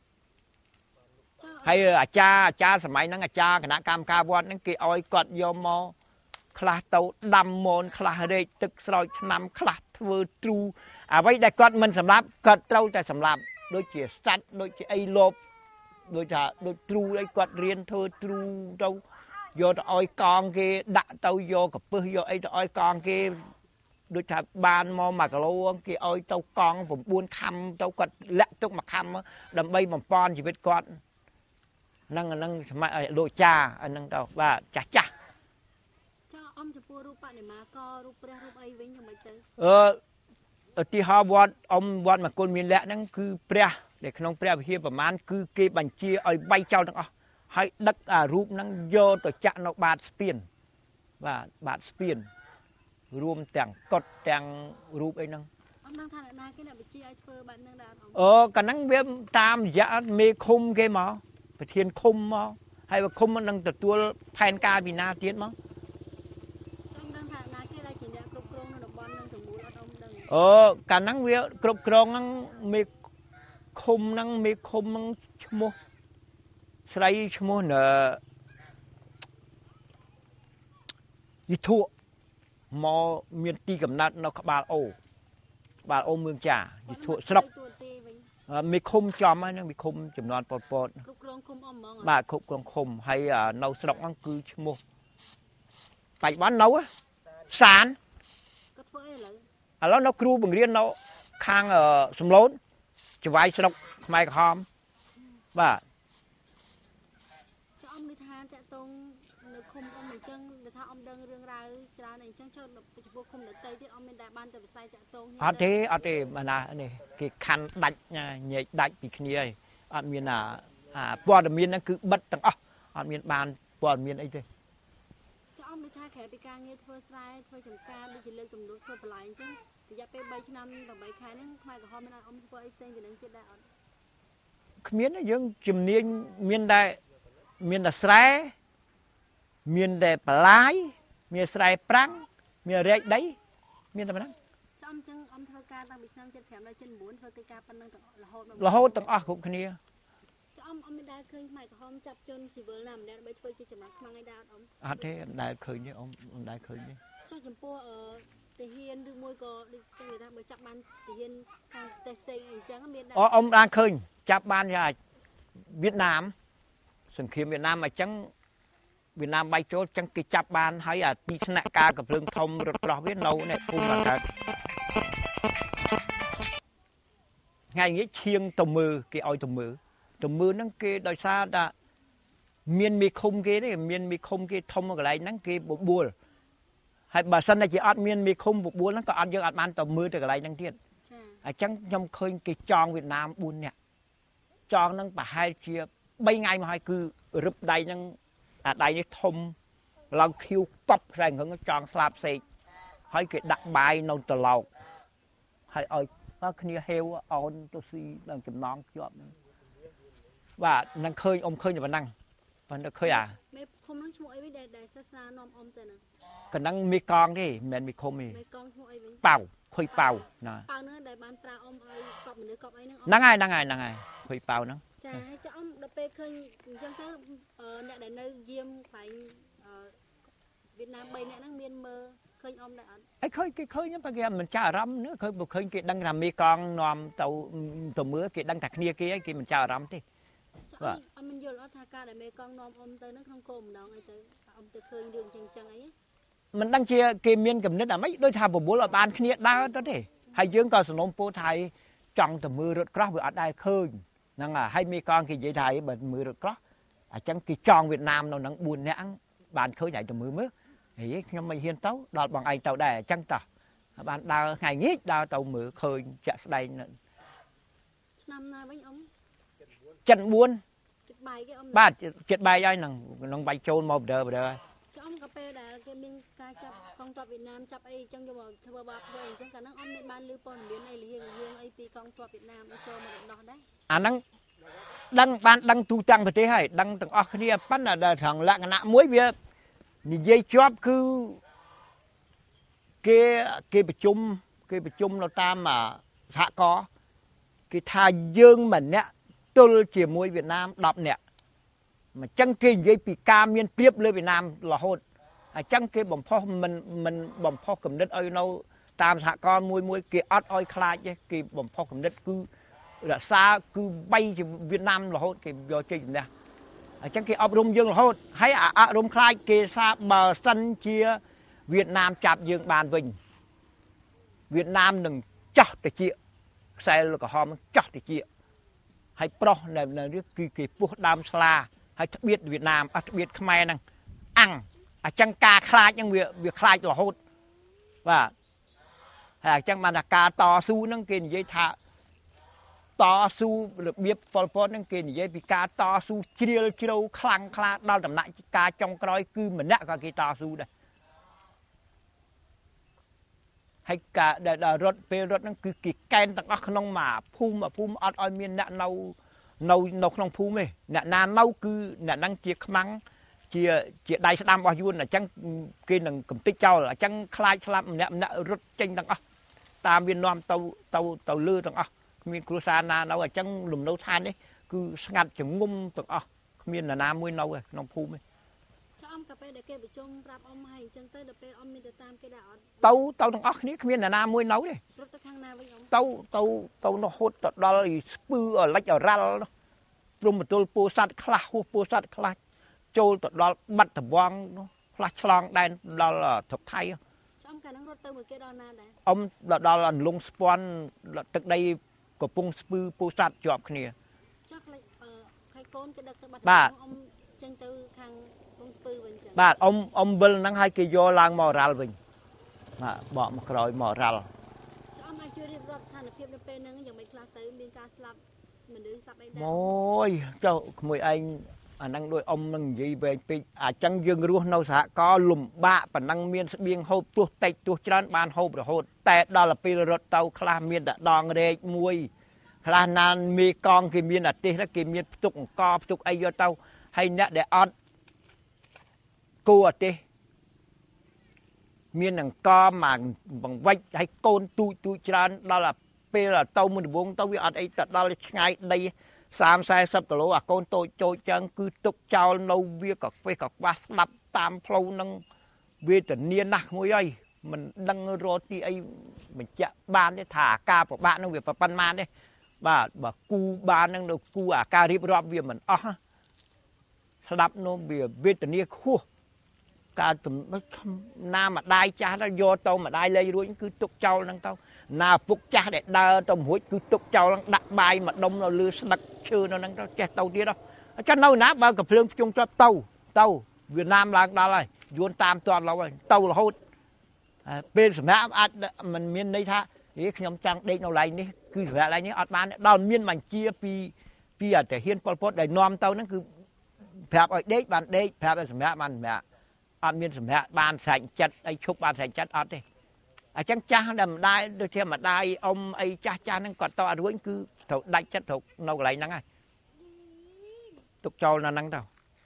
B: ហើយអាចារ្យសម័យហ្នឹងអាចារ្យគណៈកម្មការវត្តហ្នឹងគេឲ្យគាត់យកមកខ្លះទៅដាំមនខ្លះរែកទឹកស្រោចឆ្នាំខ្លះធ្វើទ្រូអ្វីដែលគាត់មិនសម្លាប់គាត់ត្រូវតែសម្លាប់ដូចជាសัตว์ដូចជាអីលបដូចថាដូចទ្រូអីគាត់រៀនធ្វើទ្រូទៅយកទៅឲ្យកងគេដាក់ទៅយកកពឹសយកអីទៅឲ្យកងគេដូចថាបានមក1គីឡូគេឲ្យទៅកង9ខំទៅគាត់លាក់ទុក1ខំដើម្បីបំពន់ជីវិតគាត់ហ្នឹងសម័យលោកចាអាហ្នឹងទៅបាទចាស់
A: ចុះអំចំពោះរូបបដិមាករូបព្រះរូបអីវិញយ៉ាងម៉េចទៅ
B: ឧទាហរណ៍វត្តវត្តមង្គលមានលក្ខហ្នឹងគឺព្រះដែលក្នុងព្រះវិហារប្រមាណគឺគេបញ្ជាឲ្យបៃចោលទាំងអស់ហើយដឹកអារូបហ្នឹងយកទៅចាក់នៅបាតស្ពានបាទបាតស្ពានរួមទាំងកុដទាំងរូបអីហ្នឹង
A: អំដឹងថាអ្នកណាគេអ្នកបញ្ជាឲ្យធ្វើបែបហ្នឹងដែរ
B: កាលហ្នឹងវាតាមរយៈមេឃុំគេមកប្រធានឃុំមកហើយឃុំនឹងទទួលផែនការពីណាទៀតមក
A: អំដឹងថាណាគេដែលជាអ្នកគ្រប់គ្រងនៅតំបន់នឹងទាំងមូលអត់អំដឹង
B: កាលហ្នឹងវាគ្រប់គ្រងហ្នឹងមេឃុំហ្នឹងឈ្មោះស្រីឈ្មោះយិធុមកមានទីកំណត់នៅក្បាលអូមឿងចាយិធុស្រុកមេឃុំចំហ្នឹងមេឃុំចំនួនប៉ុលពត
A: គ្រប់គ្រងឃុំអមហ្មង
B: បាទគ្រប់គ្រងឃុំហើយនៅស្រុកហ្នឹងគឺឈ្មោះបច្ចុប្បន្ននៅសាន
A: គាត់ធ្វើអីឥឡូវ
B: នៅគ្រូបង្រៀននៅខាងសំឡូនច្បាយស្រុកខ្មែរក្រហមបាទ
A: ចាំអំនិថាតកតងនៅឃុំអមអញ្ចឹងដែលថាអំដឹងរឿងរ៉ាវច្រើនអញ្ចឹងចូលចំពោះឃុំដតីទៀតអំមានតែបានទៅវិស័យតកតង
B: អត់ទេបើណានេះគេខណ្ឌដាច់ញែកដាច់ពីគ្នាហើយអត់មានព័ត៌មានហ្នឹងគឺបិទទាំងអស់អត់មានបានព័ត៌មានអីទេ
A: ចាំអំនិថាក្រៅពីការងារធ្វើស្រែធ្វើចំការដូចជាលើកទំនួលធ្វើបន្លែអញ្ចឹងរយៈពេល3ឆ្នាំ8ខែហ្នឹងខ្មែរក្រហមមានឲ្យអំធ្វើអីផ្សេងពីនឹងទៀតដែរអត់
B: គ្មានទេយើងជំនាញមានតែស្រែមានតែបន្លាយមានស្រែប្រាំងមានរែកដីមានតែប៉ុណ្ណឹង
A: ចាំអញ្ចឹងអំធ្វើការតាំងពីឆ្នាំ75ដល់79ធ្វើកិច្ចការប៉ុណ្ណឹងរហូត
B: ទាំងអស់គ្រប់គ្នា
A: ចាំអំមិនដែលឃើញខ្មែរក្រហមចាប់ជនស៊ីវិលណាម្នាក់ដើម្បីធ្វើជាចំណាក់ខ្មាំងឯដែរ
B: អត់ទេមិនដែលឃើញទេមិនដែលឃើញទេ
A: ចុះចំពោះទាហានឬមួយក៏ដូចចឹងគេថាបើចាប់បានទាហានខាងប្រទេសផ្សេងអីចឹងមានដែរ
B: បានឃើញចាប់បានយ៉ាងវៀតណាមសង្គ្រាមវៀតណាមអញ្ចឹងវៀតណាមបាយចូលចឹងគេចាប់បានហើយទីស្នាក់ការកំភ្លើងធំរត់ក្រោះវានៅនៅភូមិកើតថ្ងៃនេះឈៀងទៅមើលគេឲ្យទៅមើលហ្នឹងគេដោយសារថាមានមេឃុំគេទេមានមេឃុំគេធំកន្លែងហ្នឹងគេបបួលហើយបើសិនតែជាអត់មានមេឃុំបបួលហ្នឹងក៏យើងអត់បានទៅមើលទៅកន្លែងហ្នឹងទៀតអញ្ចឹងខ្ញុំឃើញគេចងវៀតណាម4នាក់ចងហ្នឹងប្រហែលជា3ថ្ងៃមកហើយគឺរឹបដៃហ្នឹងដៃនេះធំឡើងខៀវកប់ខ្សែងរឹងចងស្លាប់ផ្សេងហើយគេដាក់បាយនៅត្រឡោកហើយឲ្យគ្នាហេវអោនទៅស៊ីដល់ចំណងជាប់ហ្នឹងបាទនឹងឃើញឃើញតែប៉ុណ្ណឹងប៉ុន្តែឃើញ
A: មេឃុំហ្នឹងឈ្មោះអីវិញដែលសាសនានាំទៅហ្នឹង
B: កណ្ដឹងមេកងទេមិនមែនមេឃុំទេ
A: មេកងឈ្មោះអីវិញ
B: ប៉ៅខុយប៉ៅ
A: ណាប៉ៅហ្នឹងដែលបានប្រើឲ្យកប់មនុស្សកប់អីហ្នឹង
B: ហ្នឹងហើយខុយប៉ៅហ្នឹង
A: ចាហើយចាដល់ពេលឃើញអញ្ចឹងទៅអ្នកដែលនៅយាមខ្លាញ់វៀតណាម3នាក់ហ្នឹងមានមើលឃើញដែរអត់
B: ឃើញគេឃើញតែគេមិនចាស់អារម្មណ៍ឃើញគេដឹងថាមេកងនាំទៅមើលគេដឹងថាគ្នាគេហើយគេមិនចាស់អារម្មណ៍ទេ
A: បាទអត់មិនយល់អត់ថាការដែលមេកងនាំទៅហ្នឹងក្នុងគោលបំណងអីទៅទៅឃើញរឿងចឹងអី
B: មិនដឹងជាគេមានគំនិតអាម៉េចដូចថាបបួលឲ្យបានគ្នាដើរទៅទេហើយយើងក៏សំណូមពរថាចង់ទៅមើលរថក្រោះវាអត់ដែលឃើញ năng hay mi con cái dây thai bệnh mưa được có chẳng cái tròn Việt Nam nó nắng buồn nhãn bạn khơi nhảy từ mưa mướt thì nhưng mà hiên tấu đào bằng ai tàu đè chẳng tàu bạn đào ngày nghít đào tàu mưa khơi chạy đây
A: năm nay với ông
B: chân buồn ba chết bay ai nằng bay trôn một đời
A: ông cà phê đã cái bên ca chập con tọa Việt Nam chập ấy trong cho thưa bà rồi chẳng cả năng ông nên ban lưu pon biến này là hiền ấy pi con tọa Việt Nam cho mà nó đấy
B: năng đăng ban đăng tu tăng phải thế hay đăng từng óc kia bắt là thằng lạ nạ muối bia dây chóp cứ cáiประชุมเราตามmà hạ có cái thà dương mình nè tôi chỉ muối Việt Nam đọc nè mà chẳng cái dây bị cam miên tiếp lên Việt Nam là hốt chẳng cái bẩm phò mình bẩm phò cầm đất ơi đâu tam hạ con muối cái ớt ơi khai chứ cái bẩm phò cầm đất cứ là xa cứ bay thì Việt Nam là hốt cái giờ trình nè chẳng cái ấp rung dương là hốt hay rung khai cái xa bờ sân chia Việt Nam chạp dương bàn vinh Việt Nam đừng chọc để chia xe là có hòm chọc để chia hay pro này là cái buộc đam sla hay đặc biệt Việt Nam đặc biệt Khmer năng ăn chẳng ca khai nhưng việc khai là hốt và chẳng mà là ca to su năng kia dây thả to su được biết phò năng kia dây bị ca to su chia khăng đau tầm lại ca trong coi cứ mình đã có cái to su đây hay cả rốt về rốt năng cứ cái ken tặng ác nông mà phum ọt oi miên nè nâu nông phum này nè nâu cứ nè năng chia măng chia đai đam bao nhiêu là chẳng kia năng cầm tích châu là chẳng khai slam nè rốt tranh tặng ác ta miền Nam tàu lư tặng ác miền Krusana nâu ở chẳng lùm nâu than đấy cứ ngặt chừng ngum tặng ác miền là nam muối nâu rồi nông phum ấy
A: cà phê để kêu bị trông rạp ông hay chân tới để kêu ông mình để tam cái đạo
B: tàu thằng óc ní không biết là nam muối nấu đi tàu nó hốt đó là spư ở lách ở ra đó rồi mà tôi po sát khla trôi đó bắt tập bong nó khla chlong đen đó là thực thay
A: ông cả năng rốt tới một cái đó na đấy
B: ông đó là lung spawn là từ đây của pung spư po sát chọp cái này
A: chắc là khai côn cái đợt bắt ông chân từ thằng
B: bà ông Bill năng hai cái vô lang mò rал bình mà bỏ một rồi mò ral môi cho mùi anh năng đôi ông năng gì về chẳng dương ruộng nâu xã có lùm bạ và năng miên biên hộp tuột tay tuột trán ban hộp rồi hộpแต่đó là pil rốt tàu khla miên đã đòn rê mùi khla nan mi con cái miên là tê cái miên tục co tục ai vô tàu hay nè để ăn cô ở đây miền nàng co mà bằng vách hay côn tui tràn đó là pe là tàu mình buông tàu với ở đây đó là ngay đây sam sai sắp tổ à côn tôi trôi chân cứ tục trao lâu bia cọc phê cọc ba đập tam phâu nâng bia tình niên nặc môi ấy mình đăng rô thì ấy mình chạm ban để thả ca của bạn nó việc và pan man đấy bà cu ban năng được cu à ca rip rop việc mình đập nó bia tình niên khô cả tụm nam mà đai cha nó vô tao mà đai lây rồi cứ tục trâu năng tao nào phục cha để đa tao mũi cứ tục trâu năng đặt bài mà đông nó lư đặt chưa nó năng tao che tàu kia đâu cho nâu ná bao cặp lương chung cho tàu Việt Nam là đó rồi vốn tam toàn lâu rồi tàu là hốt bên sầm á mình miền đây tha thì nhom trang đây nào lại ní cứ về lại ní ọt bán đòn miền mình chia pi ở thể hiên pol pot để nom tàu nó cứ phèp ở đấy bàn đấy phèp ở sầm á bàn mẹ ăn miên sầm hẹ bàn sành chặt ai chúc bàn sành chặt ọt đi chẳng cha đầm đai đôi khi mà đai ông ai cha nó còn to đuối cứ thầu đai chặt thầu nâu lại nắng ai tục trâu là nắng đâu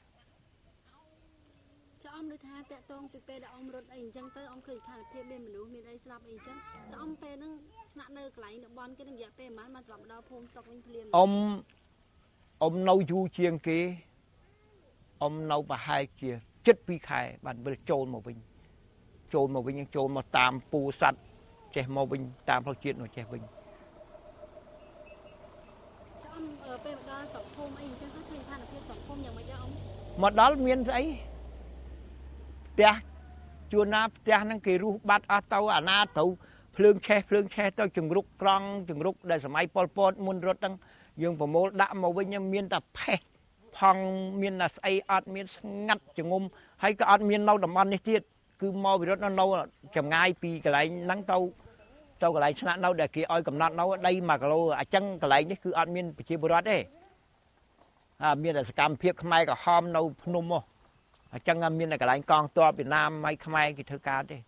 A: cho ông đôi tha tẹt tông pe đã ông rốt ấy chẳng tới ông khởi thả thêm bên mình đúng miền đây slap ấy chẳng cho ông pe nó nặng nơi cái nó bon cái nó dẹp pe mà làm đau phun sọc bên phèm
B: ông nâu chu chiên kia ông nâu và hai kia chất vi khai bạn vừa trôn một bình nhưng trôn một tam pu sắt che một bình tam phao chuyện rồi che bình một đó miền ấy tia chua nắp tia năng kỳ ru bát ở tàu à na tàu phượng che tàu chừng rục để sớm ai pol pot muôn rốt dương bờ mô đã màu với nhau miên tập phê phong miên là say ọt miên ngắt chừng ngum hay cái ọt miên nâu đầm ăn này tiết cứ mò bị rất nó nâu chầm ngay pi cái lại nắng tâu tâu cái lại sẵn nâu để kia oi cầm nát nâu đây mà cái lô chân cái lại đấy cứ ọt miên bị chia bớt đấy miên là cam phiệp khai cả hôm nâu nôm mò chân miên là cái lại con to Việt Nam hay khai cái thơ ca đấy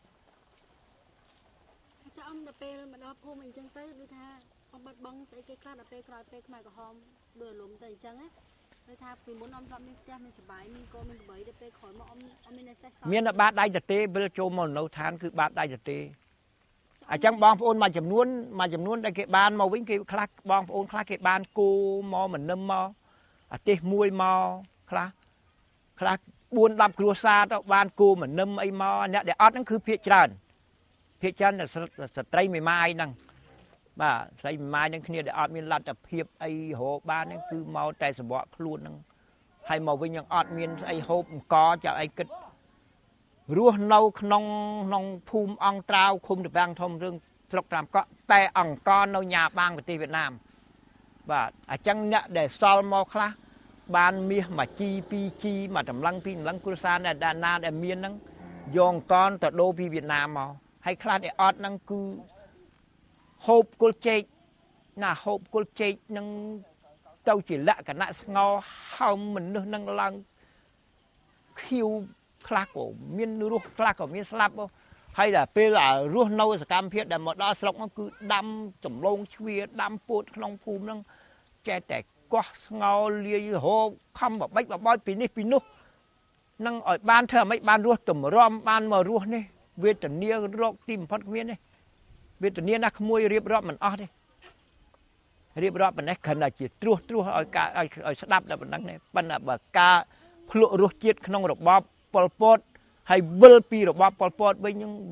A: cho ông đập bê mà đập hôm mình chân tới đưa tha ông bắt bông sẽ cái khác đập bê khai cả hôm bừa lùm tới chân ấy đưa tha vì muốn ông làm mình cha mình phải bài mình cô mình bấy đập bê khỏi mà ông mình sẽ
B: miên là bát đai giật tê bây giờ mà nấu than cứ bát đai giật tê chẳng bong ôn mà chấm nuôn đây cái bàn màu vĩnh cái khác bong ôn khác cái bàn cô mò mình nâm mò tê muôi mò khác buôn đập cua sa đó bàn cô mình nâm ấy mò nè để ót nó cứ phía chân là trai mày mai năng bà trai mai năng kia để ót miên lạt tập hiệp ấy hồ ban nó cứ mò tay sờ bọ luôn năng hay màu vĩnh những ót miên ấy hộp có chả ấy kịch rùa nâu nông phum ong trao khum được bang thông rương sọc làm có tay ong con nâu nhà bang của tây Việt Nam và chẳng nè để sol mò khla ban mía mà chi pi chi mà trầm lăng kursan là đà na để miên năng dòng con từ đô pi Việt Nam mà hay khla để ọt năng cứ hộp cột chê là hộp cột chê năng tàu chỉ lạ cả nãy ngò hông mình năng lăng khiêu khắc của miên ruột khắc của miên slap hay là pe là ruột nâu sẽ cam phiết để một đo slop nó cứ đâm chủng lông chui đâm put long phum năng che tẻ quá ngao lia hồ không bảo bách bảo boy pin nút năng ở ban thờ mấy ban ruột tủm rom ban mờ ruột này việt trần nia ruột tìm phát miên này việt trần nia nó không mua riệp rọp mình ở đây riệp rọp mình này cần là chỉ truo ở cả ở đáp là mình đăng này ban là bờ ca lụa ruột chết không được bóp Pol Pot hay bơ pi rồi bóp Pol Pot với những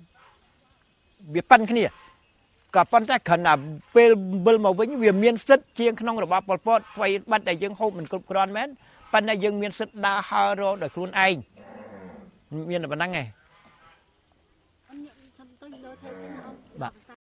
B: việc pan cái này cả pan trái khẩn là bơ màu với những việc miên sứt chiên không rồi bóp Pol Pot phải bắt đại dương hôm mình cột cron mến pan đại dương miên sứt đa haro để khuôn anh miên là bạn năng này bà